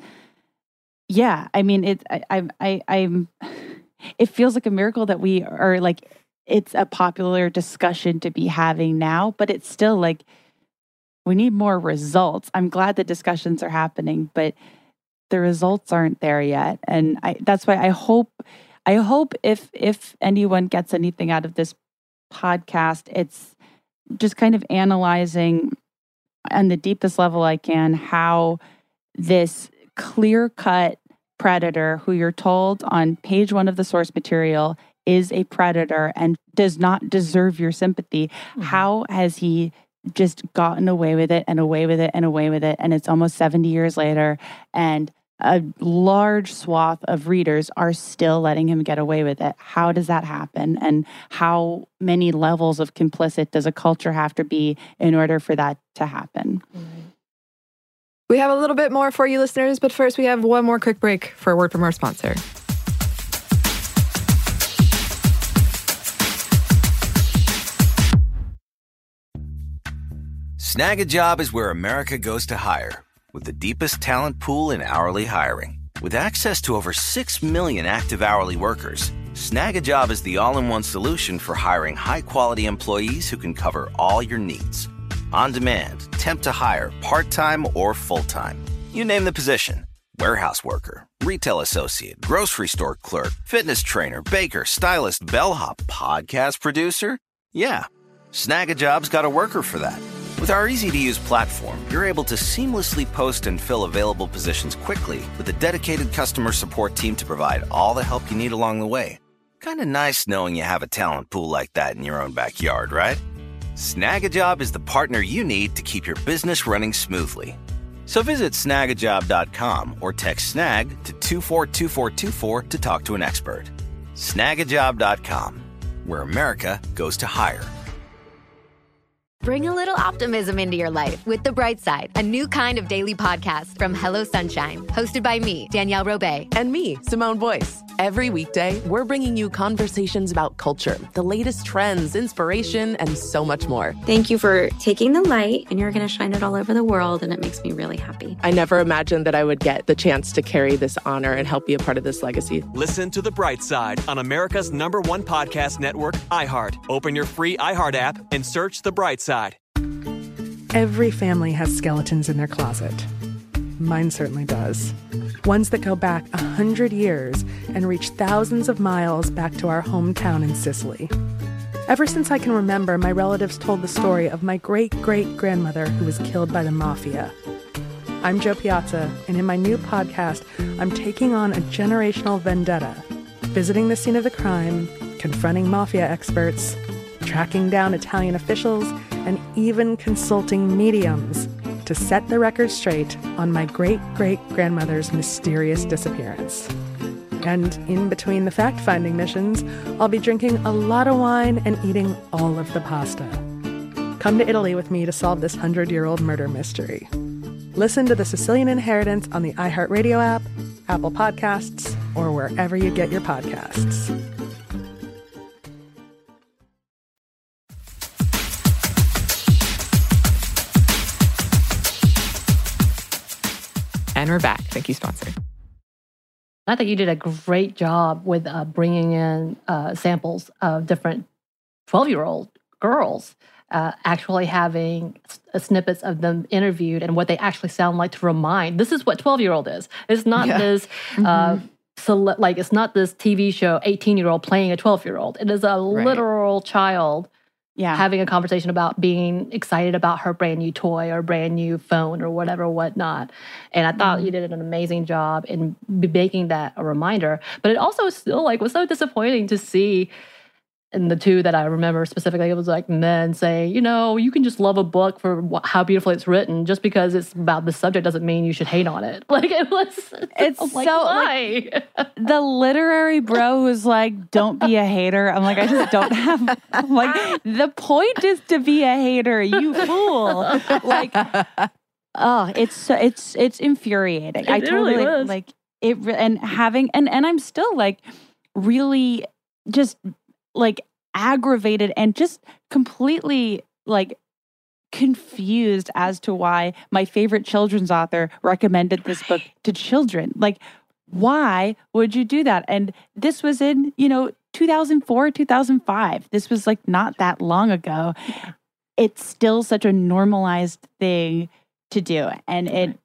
it feels like a miracle that we are like, it's a popular discussion to be having now, but it's still like, we need more results. I'm glad the discussions are happening, but the results aren't there yet. And that's why I hope if anyone gets anything out of this podcast, it's just kind of analyzing on the deepest level I can how this clear-cut predator who you're told on page 1 of the source material is a predator and does not deserve your sympathy. How has he just gotten away with it and away with it and away with it? And it's almost 70 years later, and a large swath of readers are still letting him get away with it. How does that happen? And how many levels of complicit does a culture have to be in order for that to happen? We have a little bit more for you listeners, but first we have one more quick break for a word from our sponsor. Snag a Job is where America goes to hire, with the deepest talent pool in hourly hiring. With access to over 6 million active hourly workers, Snag a Job is the all-in-one solution for hiring high-quality employees who can cover all your needs. On demand, temp to hire, part-time or full-time. You name the position. Warehouse worker, retail associate, grocery store clerk, fitness trainer, baker, stylist, bellhop, podcast producer. Yeah, Snag a Job's got a worker for that. With our easy-to-use platform, you're able to seamlessly post and fill available positions quickly with a dedicated customer support team to provide all the help you need along the way. Kind of nice knowing you have a talent pool like that in your own backyard, right? Snag a Job is the partner you need to keep your business running smoothly. So visit snagajob.com or text SNAG to 242424 to talk to an expert. Snagajob.com, where America goes to hire. Bring a little optimism into your life with The Bright Side, a new kind of daily podcast from Hello Sunshine, hosted by me, Danielle Robay. And me, Simone Boyce. Every weekday, we're bringing you conversations about culture, the latest trends, inspiration, and so much more. Thank you for taking the light, and you're going to shine it all over the world, and it makes me really happy. I never imagined that I would get the chance to carry this honor and help be a part of this legacy. Listen to The Bright Side on America's #1 podcast network, iHeart. Open your free iHeart app and search The Bright Side. Every family has skeletons in their closet. Mine certainly does. Ones that go back 100 years and reach thousands of miles back to our hometown in Sicily. Ever since I can remember, my relatives told the story of my great-great-grandmother who was killed by the mafia. I'm Jo Piazza, and in my new podcast, I'm taking on a generational vendetta, visiting the scene of the crime, confronting mafia experts, tracking down Italian officials, and even consulting mediums to set the record straight on my great-great-grandmother's mysterious disappearance. And in between the fact-finding missions, I'll be drinking a lot of wine and eating all of the pasta. Come to Italy with me to solve this 100-year-old murder mystery. Listen to The Sicilian Inheritance on the iHeartRadio app, Apple Podcasts, or wherever you get your podcasts. And we're back. Thank you, sponsor. I think you did a great job with bringing in samples of different 12-year-old girls, actually having snippets of them interviewed and what they actually sound like to remind. This is what 12-year-old is. It's not this, it's not this TV show 18-year-old playing a 12-year-old. It is a literal child having a conversation about being excited about her brand new toy or brand new phone or whatnot. And I thought you did an amazing job in making that a reminder. But it also still was so disappointing to see, and the two that I remember specifically, it was men saying, you can just love a book for how beautifully it's written. Just because it's about the subject doesn't mean you should hate on it. It's why? The literary bro who's don't be a hater. I'm I just don't have, the point is to be a hater, you fool. It's infuriating. It really was. And I'm still really just aggravated and just completely confused as to why my favorite children's author recommended this book to children. Why would you do that? And this was in, 2004, 2005. This was not that long ago. Yeah. It's still such a normalized thing to do. And it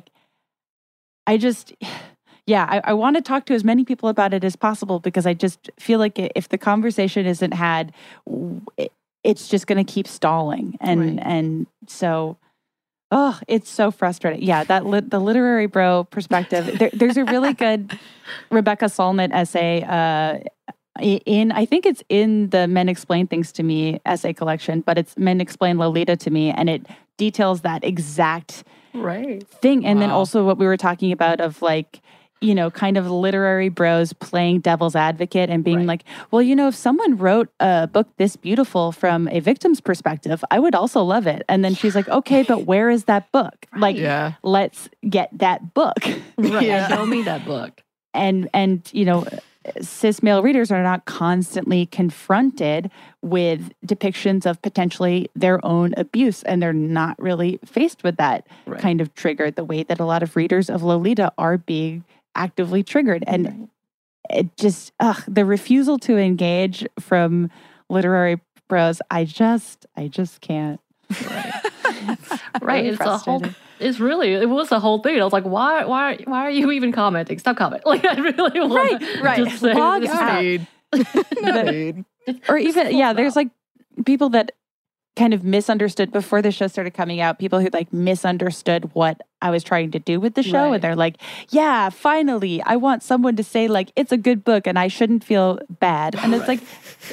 I want to talk to as many people about it as possible because I just feel like if the conversation isn't had, it's just going to keep stalling. And so, it's so frustrating. Yeah, the literary bro perspective. There's a really good Rebecca Solnit essay I think it's in the Men Explain Things to Me essay collection, but it's Men Explain Lolita to Me, and it details that exact thing. And then also what we were talking about of like, you know, kind of literary bros playing devil's advocate and being like, well, you know, if someone wrote a book this beautiful from a victim's perspective, I would also love it. And then she's like, okay, but where is that book? Like, let's get that book. Show me that book. And you know, cis male readers are not constantly confronted with depictions of potentially their own abuse, and they're not really faced with that kind of trigger the way that a lot of readers of Lolita are being actively triggered. And it just, the refusal to engage from literary bros, I just can't. Right. It's a whole, it was a whole thing. I was like, why are you even commenting? Stop commenting. Like, I really want to just say log this out. Or even, there's like people that kind of misunderstood before the show started coming out, people who like misunderstood what I was trying to do with the show. And they're like, yeah, finally, I want someone to say like, it's a good book and I shouldn't feel bad. And it's like,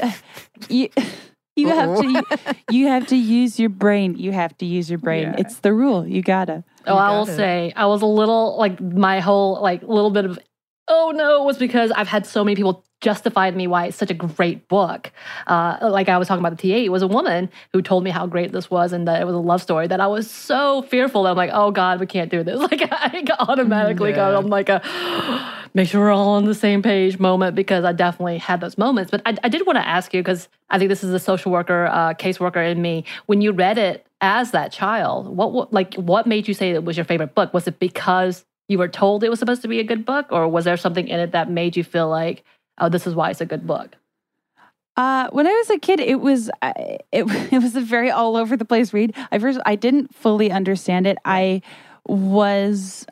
you have to use your brain. You have to use your brain. It's the rule. You gotta. I will say, I was a little, like, my whole, like, little bit of, oh no, was because I've had so many people justify to me why it's such a great book. Like I was talking about the TA, it was a woman who told me how great this was and that it was a love story that I was so fearful that I'm like, oh God, we can't do this. Like I automatically got on like a, make sure we're all on the same page moment, because I definitely had those moments. But I did want to ask you, because I think this is a social worker, caseworker in me. When you read it as that child, what made you say it was your favorite book? Was it because you were told it was supposed to be a good book, or was there something in it that made you feel like, oh, this is why it's a good book? When I was a kid, it was a very all over the place read. I didn't fully understand it. It was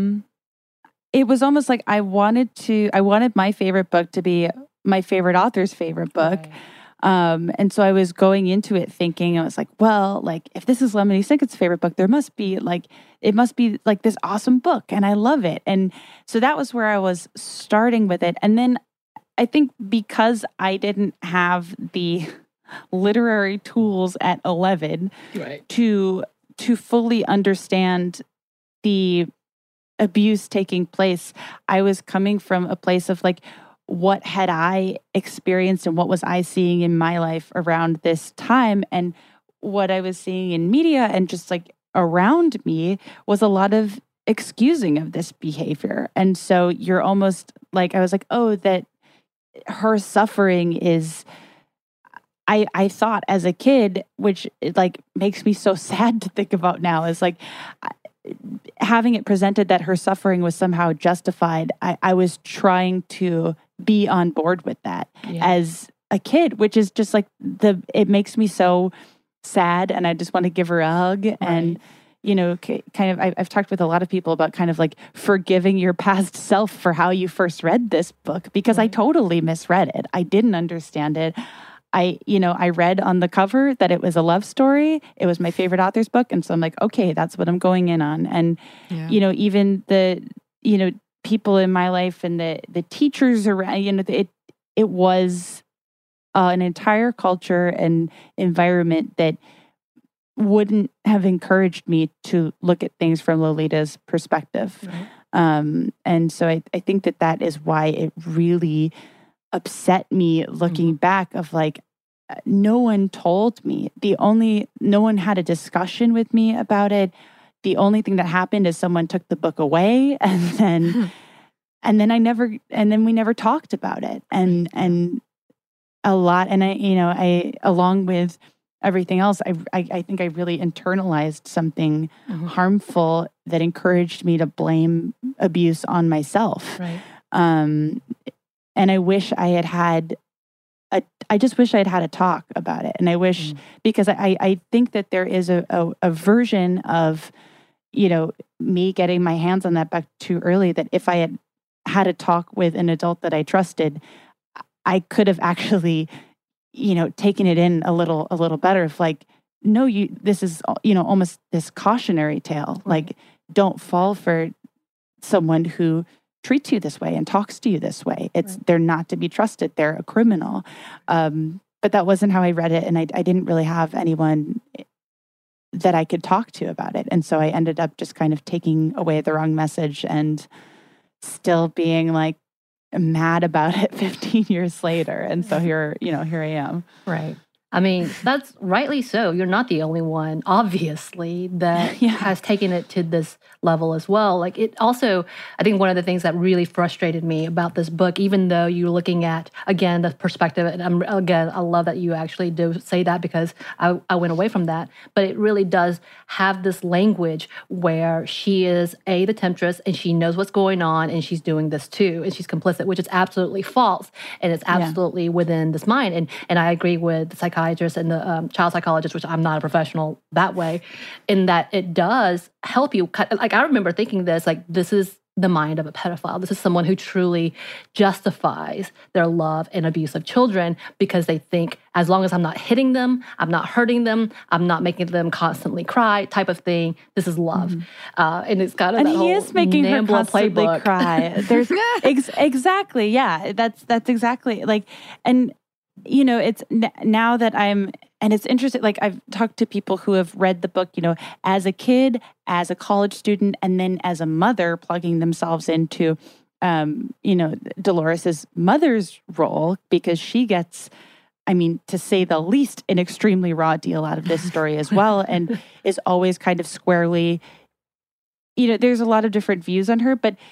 almost like I wanted my favorite book to be my favorite author's favorite book. Right. And so I was going into it thinking, I was like, well, like if this is Lemony Snicket's favorite book, it must be like this awesome book and I love it. And so that was where I was starting with it. And then I think because I didn't have the literary tools at 11 to fully understand the abuse taking place, I was coming from a place of like, what had I experienced and what was I seeing in my life around this time? And what I was seeing in media and just like around me was a lot of excusing of this behavior. And so you're almost like, I was like, oh, that her suffering is, I thought as a kid, which like makes me so sad to think about now, is like having it presented that her suffering was somehow justified. I was trying to be on board with that as a kid, which is just like it makes me so sad, and I just want to give her a hug. And you know, kind of, I've talked with a lot of people about kind of like forgiving your past self for how you first read this book, because I totally misread it. I didn't understand it. I read on the cover that it was a love story. It was my favorite author's book. And so I'm like, okay, that's what I'm going in on. And, even the, people in my life and the teachers around, it was an entire culture and environment that wouldn't have encouraged me to look at things from Lolita's perspective. Right. And so I think that is why it really upset me looking back of like, no one told me. No one had a discussion with me about it. The only thing that happened is someone took the book away and then we never talked about it. And a lot, and I along with everything else, I think I really internalized something harmful that encouraged me to blame abuse on myself. Right. And I wish I had I just wish I'd had a talk about it. And I wish, because I think that there is a version of, me getting my hands on that book too early, that if I had a talk with an adult that I trusted, I could have actually, taken it in a little better. If like, no, this is, almost this cautionary tale. Like, don't fall for someone who treats you this way and talks to you this way. They're not to be trusted. They're a criminal. But that wasn't how I read it. And I didn't really have anyone that I could talk to about it. And so I ended up just kind of taking away the wrong message and still being like mad about it 15 years later. And so here I am. Right. I mean, that's rightly so. You're not the only one, obviously, that has taken it to this level as well. Like it also, I think one of the things that really frustrated me about this book, even though you're looking at, again, the perspective, and I love that you actually do say that because I went away from that, but it really does have this language where she is, the temptress, and she knows what's going on, and she's doing this too, and she's complicit, which is absolutely false, and it's absolutely within this mind. And I agree with the psychiatrist and the child psychologist, which I'm not a professional that way, in that it does help you. Like I remember thinking this, like this is the mind of a pedophile. This is someone who truly justifies their love and abuse of children because they think as long as I'm not hitting them, I'm not hurting them, I'm not making them constantly cry type of thing, this is love. And it's kind of that whole he is making her constantly playbook. Cry. There's exactly. Yeah, that's exactly like, and you know, it's now that and it's interesting, like I've talked to people who have read the book, you know, as a kid, as a college student, and then as a mother plugging themselves into, you know, Dolores's mother's role because she gets, I mean, to say the least, an extremely raw deal out of this story as well, and is always kind of squarely, you know, there's a lot of different views on her, but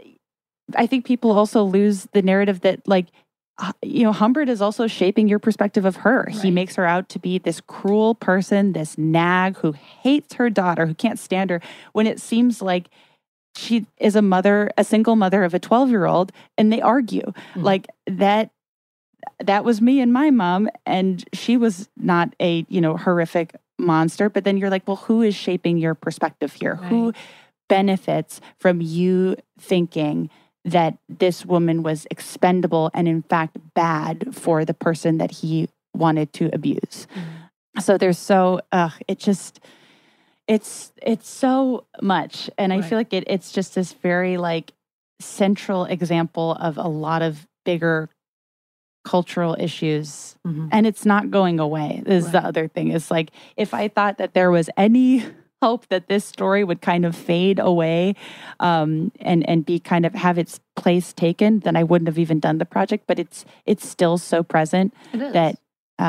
I think people also lose the narrative that like, you know, Humbert is also shaping your perspective of her. Right. He makes her out to be this cruel person, this nag who hates her daughter, who can't stand her, when it seems like she is a single mother of a 12-year-old, and they argue. Like that was me and my mom, and she was not a, you know, horrific monster. But then you're like, well, who is shaping your perspective here? Right. Who benefits from you thinking that this woman was expendable and in fact bad for the person that he wanted to abuse? So there's it's so much. And I feel like it's just this very like central example of a lot of bigger cultural issues. And it's not going away. This is the other thing. It's like, if I thought that there was any hope that this story would kind of fade away and be kind of have its place taken, then I wouldn't have even done the project. But it's still so present that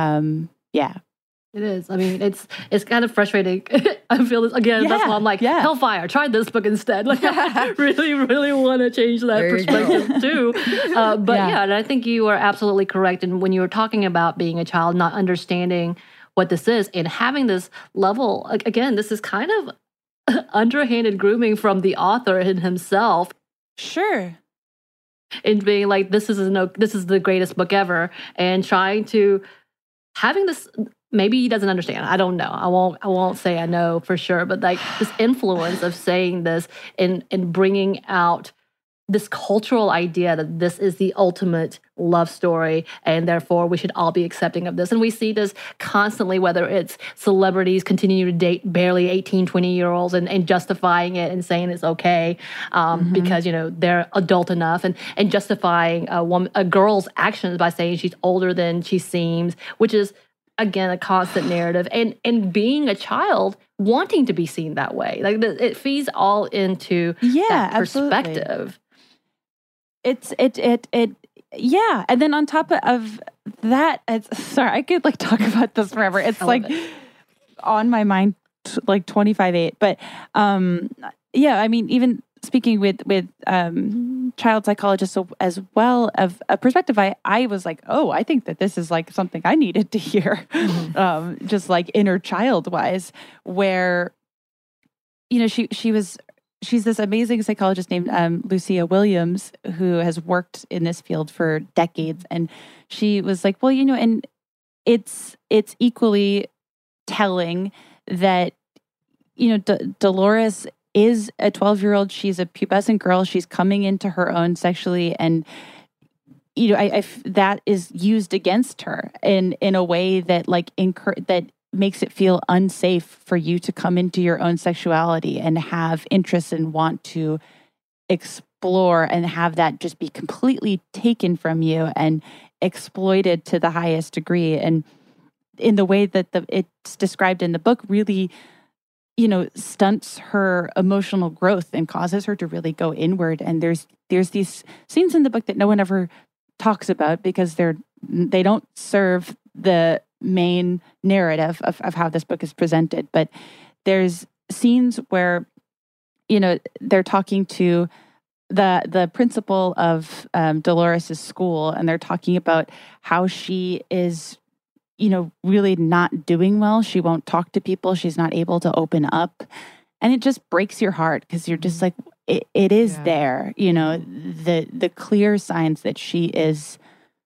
it is. I mean, it's kind of frustrating. I feel this again. That's why I'm like, Hellfire. Try this book instead. Like, I really, really want to change that perspective too. And I think you are absolutely correct. And when you were talking about being a child, not understanding what this is, and having this level, again, this is kind of underhanded grooming from the author in himself. Sure. And being like, this is the greatest book ever, and trying to having this. Maybe he doesn't understand. I don't know. I won't say I know for sure, but like this influence of saying this and bringing out this cultural idea that this is the ultimate love story, and therefore we should all be accepting of this. And we see this constantly, whether it's celebrities continue to date barely 18, 20-year-olds and justifying it and saying it's okay because, you know, they're adult enough, and justifying a girl's actions by saying she's older than she seems, which is, again, a constant narrative. And being a child, wanting to be seen that way. Like it feeds all into that perspective. Yeah. And then on top of that, sorry, I could like talk about this forever. It's like on my mind, like 25/8. But I mean, even speaking with child psychologists as well, of a perspective, I was like, oh, I think that this is like something I needed to hear, just like inner child wise, where, you know, she's this amazing psychologist named Lucia Williams, who has worked in this field for decades. And she was like, well, you know, and it's equally telling that, you know, Dolores is a 12-year-old. She's a pubescent girl. She's coming into her own sexually. And, you know, that is used against her in a way that like that makes it feel unsafe for you to come into your own sexuality and have interests and want to explore, and have that just be completely taken from you and exploited to the highest degree. And in the way that it's described in the book, really stunts her emotional growth and causes her to really go inward. And there's these scenes in the book that no one ever talks about because they don't serve the main narrative of how this book is presented. But there's scenes where, they're talking to the principal of Dolores' school, and they're talking about how she is really not doing well. She won't talk to people. She's not able to open up. And it just breaks your heart because you're just like, it is there, the clear signs that she is,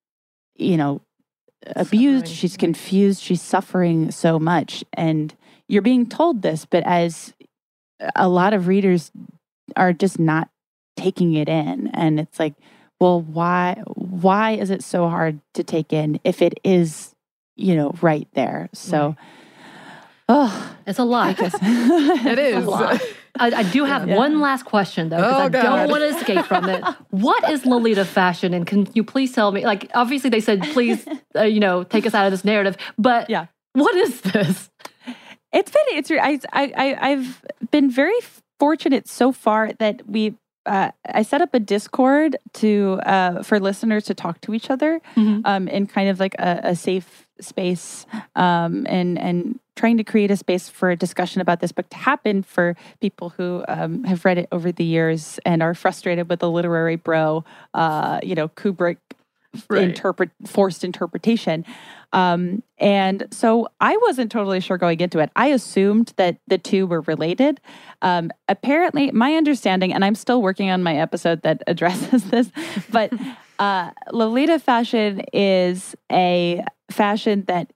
abused. She's confused. She's suffering so much. And you're being told this, but as a lot of readers are just not taking it in. And it's like, well, why is it so hard to take in if it is right there? So, it's a lot. It is. A lot. I do have one last question, though, because I don't want to escape from it. What is Lolita fashion? And can you please tell me, obviously they said, please, take us out of this narrative, but what is this? I've been very fortunate so far that I set up a Discord for listeners to talk to each other in kind of like a safe space, and trying to create a space for a discussion about this book to happen for people who have read it over the years and are frustrated with the literary Kubrick forced interpretation. And so I wasn't totally sure going into it. I assumed that the two were related. Apparently, my understanding, and I'm still working on my episode that addresses this, but Lolita fashion is a fashion that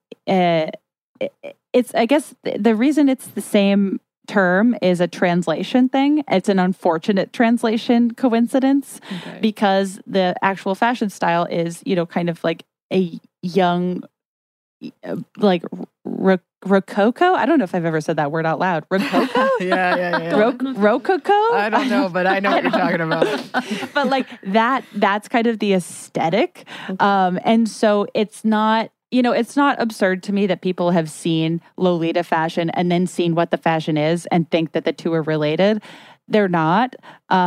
it's, I guess, the reason it's the same term is a translation thing. It's an unfortunate translation coincidence because the actual fashion style is, kind of like a young, like Rococo. I don't know if I've ever said that word out loud. Rococo? Yeah. Rococo? I don't know, but I know what you're talking about. But like that's kind of the aesthetic. And so it's not, it's not absurd to me that people have seen Lolita fashion and then seen what the fashion is and think that the two are related. They're not.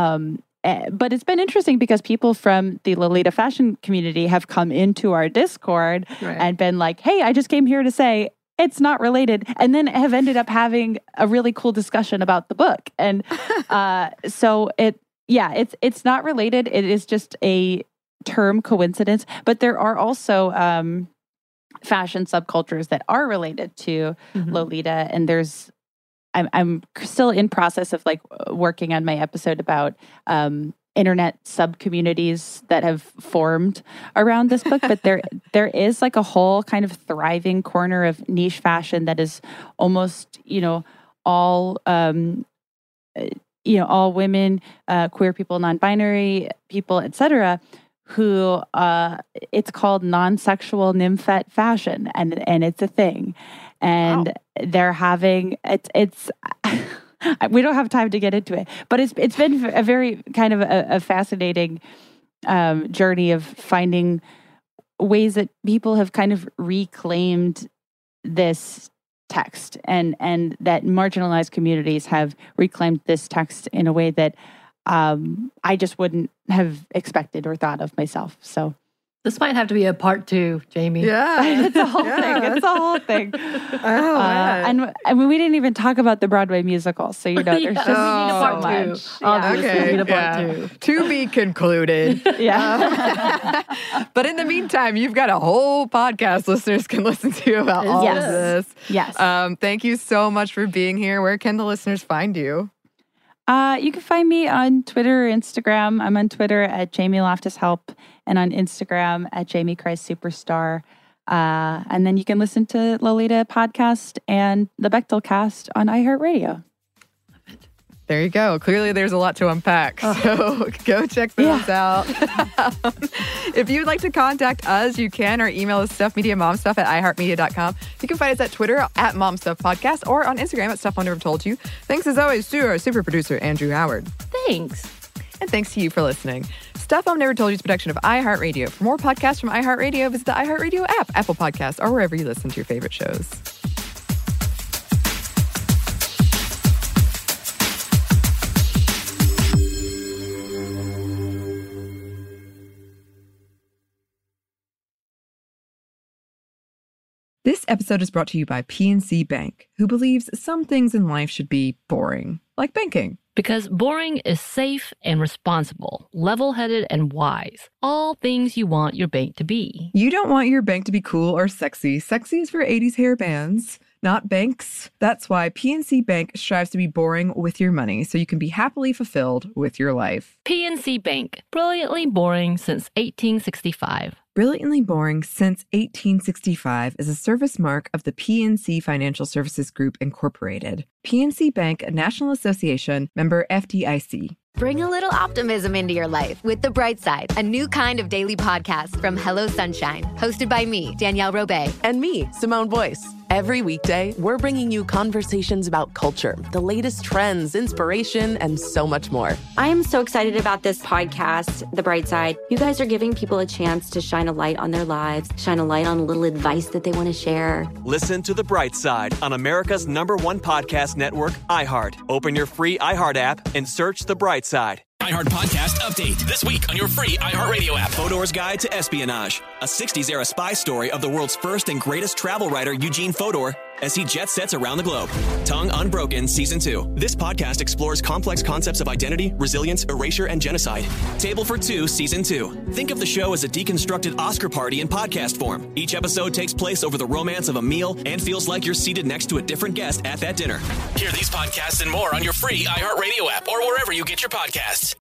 But it's been interesting because people from the Lolita fashion community have come into our Discord and been like, hey, I just came here to say it's not related, and then have ended up having a really cool discussion about the book. And so it's not related. It is just a term coincidence. But there are also fashion subcultures that are related to Lolita, and I'm still in process of like working on my episode about internet sub-communities that have formed around this book. But there is like a whole kind of thriving corner of niche fashion that is almost, all women, queer people, non-binary people, etc., who it's called non-sexual nymphette fashion, and it's a thing. And they're having it's we don't have time to get into it, but it's been a very kind of a fascinating journey of finding ways that people have kind of reclaimed this text, and that marginalized communities have reclaimed this text in a way that I just wouldn't have expected or thought of myself. So this might have to be a part 2, Jamie. Yeah. It's a whole thing. It's a whole thing. And I mean, we didn't even talk about the Broadway musical. So, there's just we need a part 2. Obviously, we need a part 2. To be concluded. But in the meantime, you've got a whole podcast listeners can listen to about all of this. Yes. Thank you so much for being here. Where can the listeners find you? You can find me on Twitter or Instagram. I'm on Twitter at Jamie Loftus Help and on Instagram at Jamie Christ Superstar. And then you can listen to Lolita podcast and the Bechdel cast on iHeartRadio. There you go. Clearly, there's a lot to unpack. So go check those out. If you'd like to contact us, you can. Our email is stuffmediamomstuff@iheartmedia.com. You can find us at Twitter at MomStuffPodcast or on Instagram at Stuff I Never Told You. Thanks as always to our super producer, Andrew Howard. Thanks. And thanks to you for listening. Stuff I've Never Told You is a production of iHeartRadio. For more podcasts from iHeartRadio, visit the iHeartRadio app, Apple Podcasts, or wherever you listen to your favorite shows. episode is brought to you by PNC Bank, who believes some things in life should be boring, like banking. Because boring is safe and responsible, level-headed and wise. All things you want your bank to be. You don't want your bank to be cool or sexy. Sexy is for 80s hair bands, not banks. That's why PNC Bank strives to be boring with your money so you can be happily fulfilled with your life. PNC Bank, brilliantly boring since 1865. Brilliantly Boring Since 1865 is a service mark of the PNC Financial Services Group, Incorporated. PNC Bank, a National Association, member FDIC. Bring a little optimism into your life with The Bright Side, a new kind of daily podcast from Hello Sunshine, hosted by me, Danielle Robay. And me, Simone Boyce. Every weekday, we're bringing you conversations about culture, the latest trends, inspiration, and so much more. I am so excited about this podcast, The Bright Side. You guys are giving people a chance to shine a light on their lives, shine a light on a little advice that they want to share. Listen to The Bright Side on America's #1 podcast network, iHeart. Open your free iHeart app and search The Bright Side. iHeart Podcast Update. This week on your free iHeartRadio app. Fodor's Guide to Espionage, a 60s-era spy story of the world's first and greatest travel writer, Eugene Fodor, as he jet sets around the globe. Tongue Unbroken Season 2. This podcast explores complex concepts of identity, resilience, erasure, and genocide. Table for Two Season 2. Think of the show as a deconstructed Oscar party in podcast form. Each episode takes place over the romance of a meal and feels like you're seated next to a different guest at that dinner. Hear these podcasts and more on your free iHeartRadio app or wherever you get your podcasts.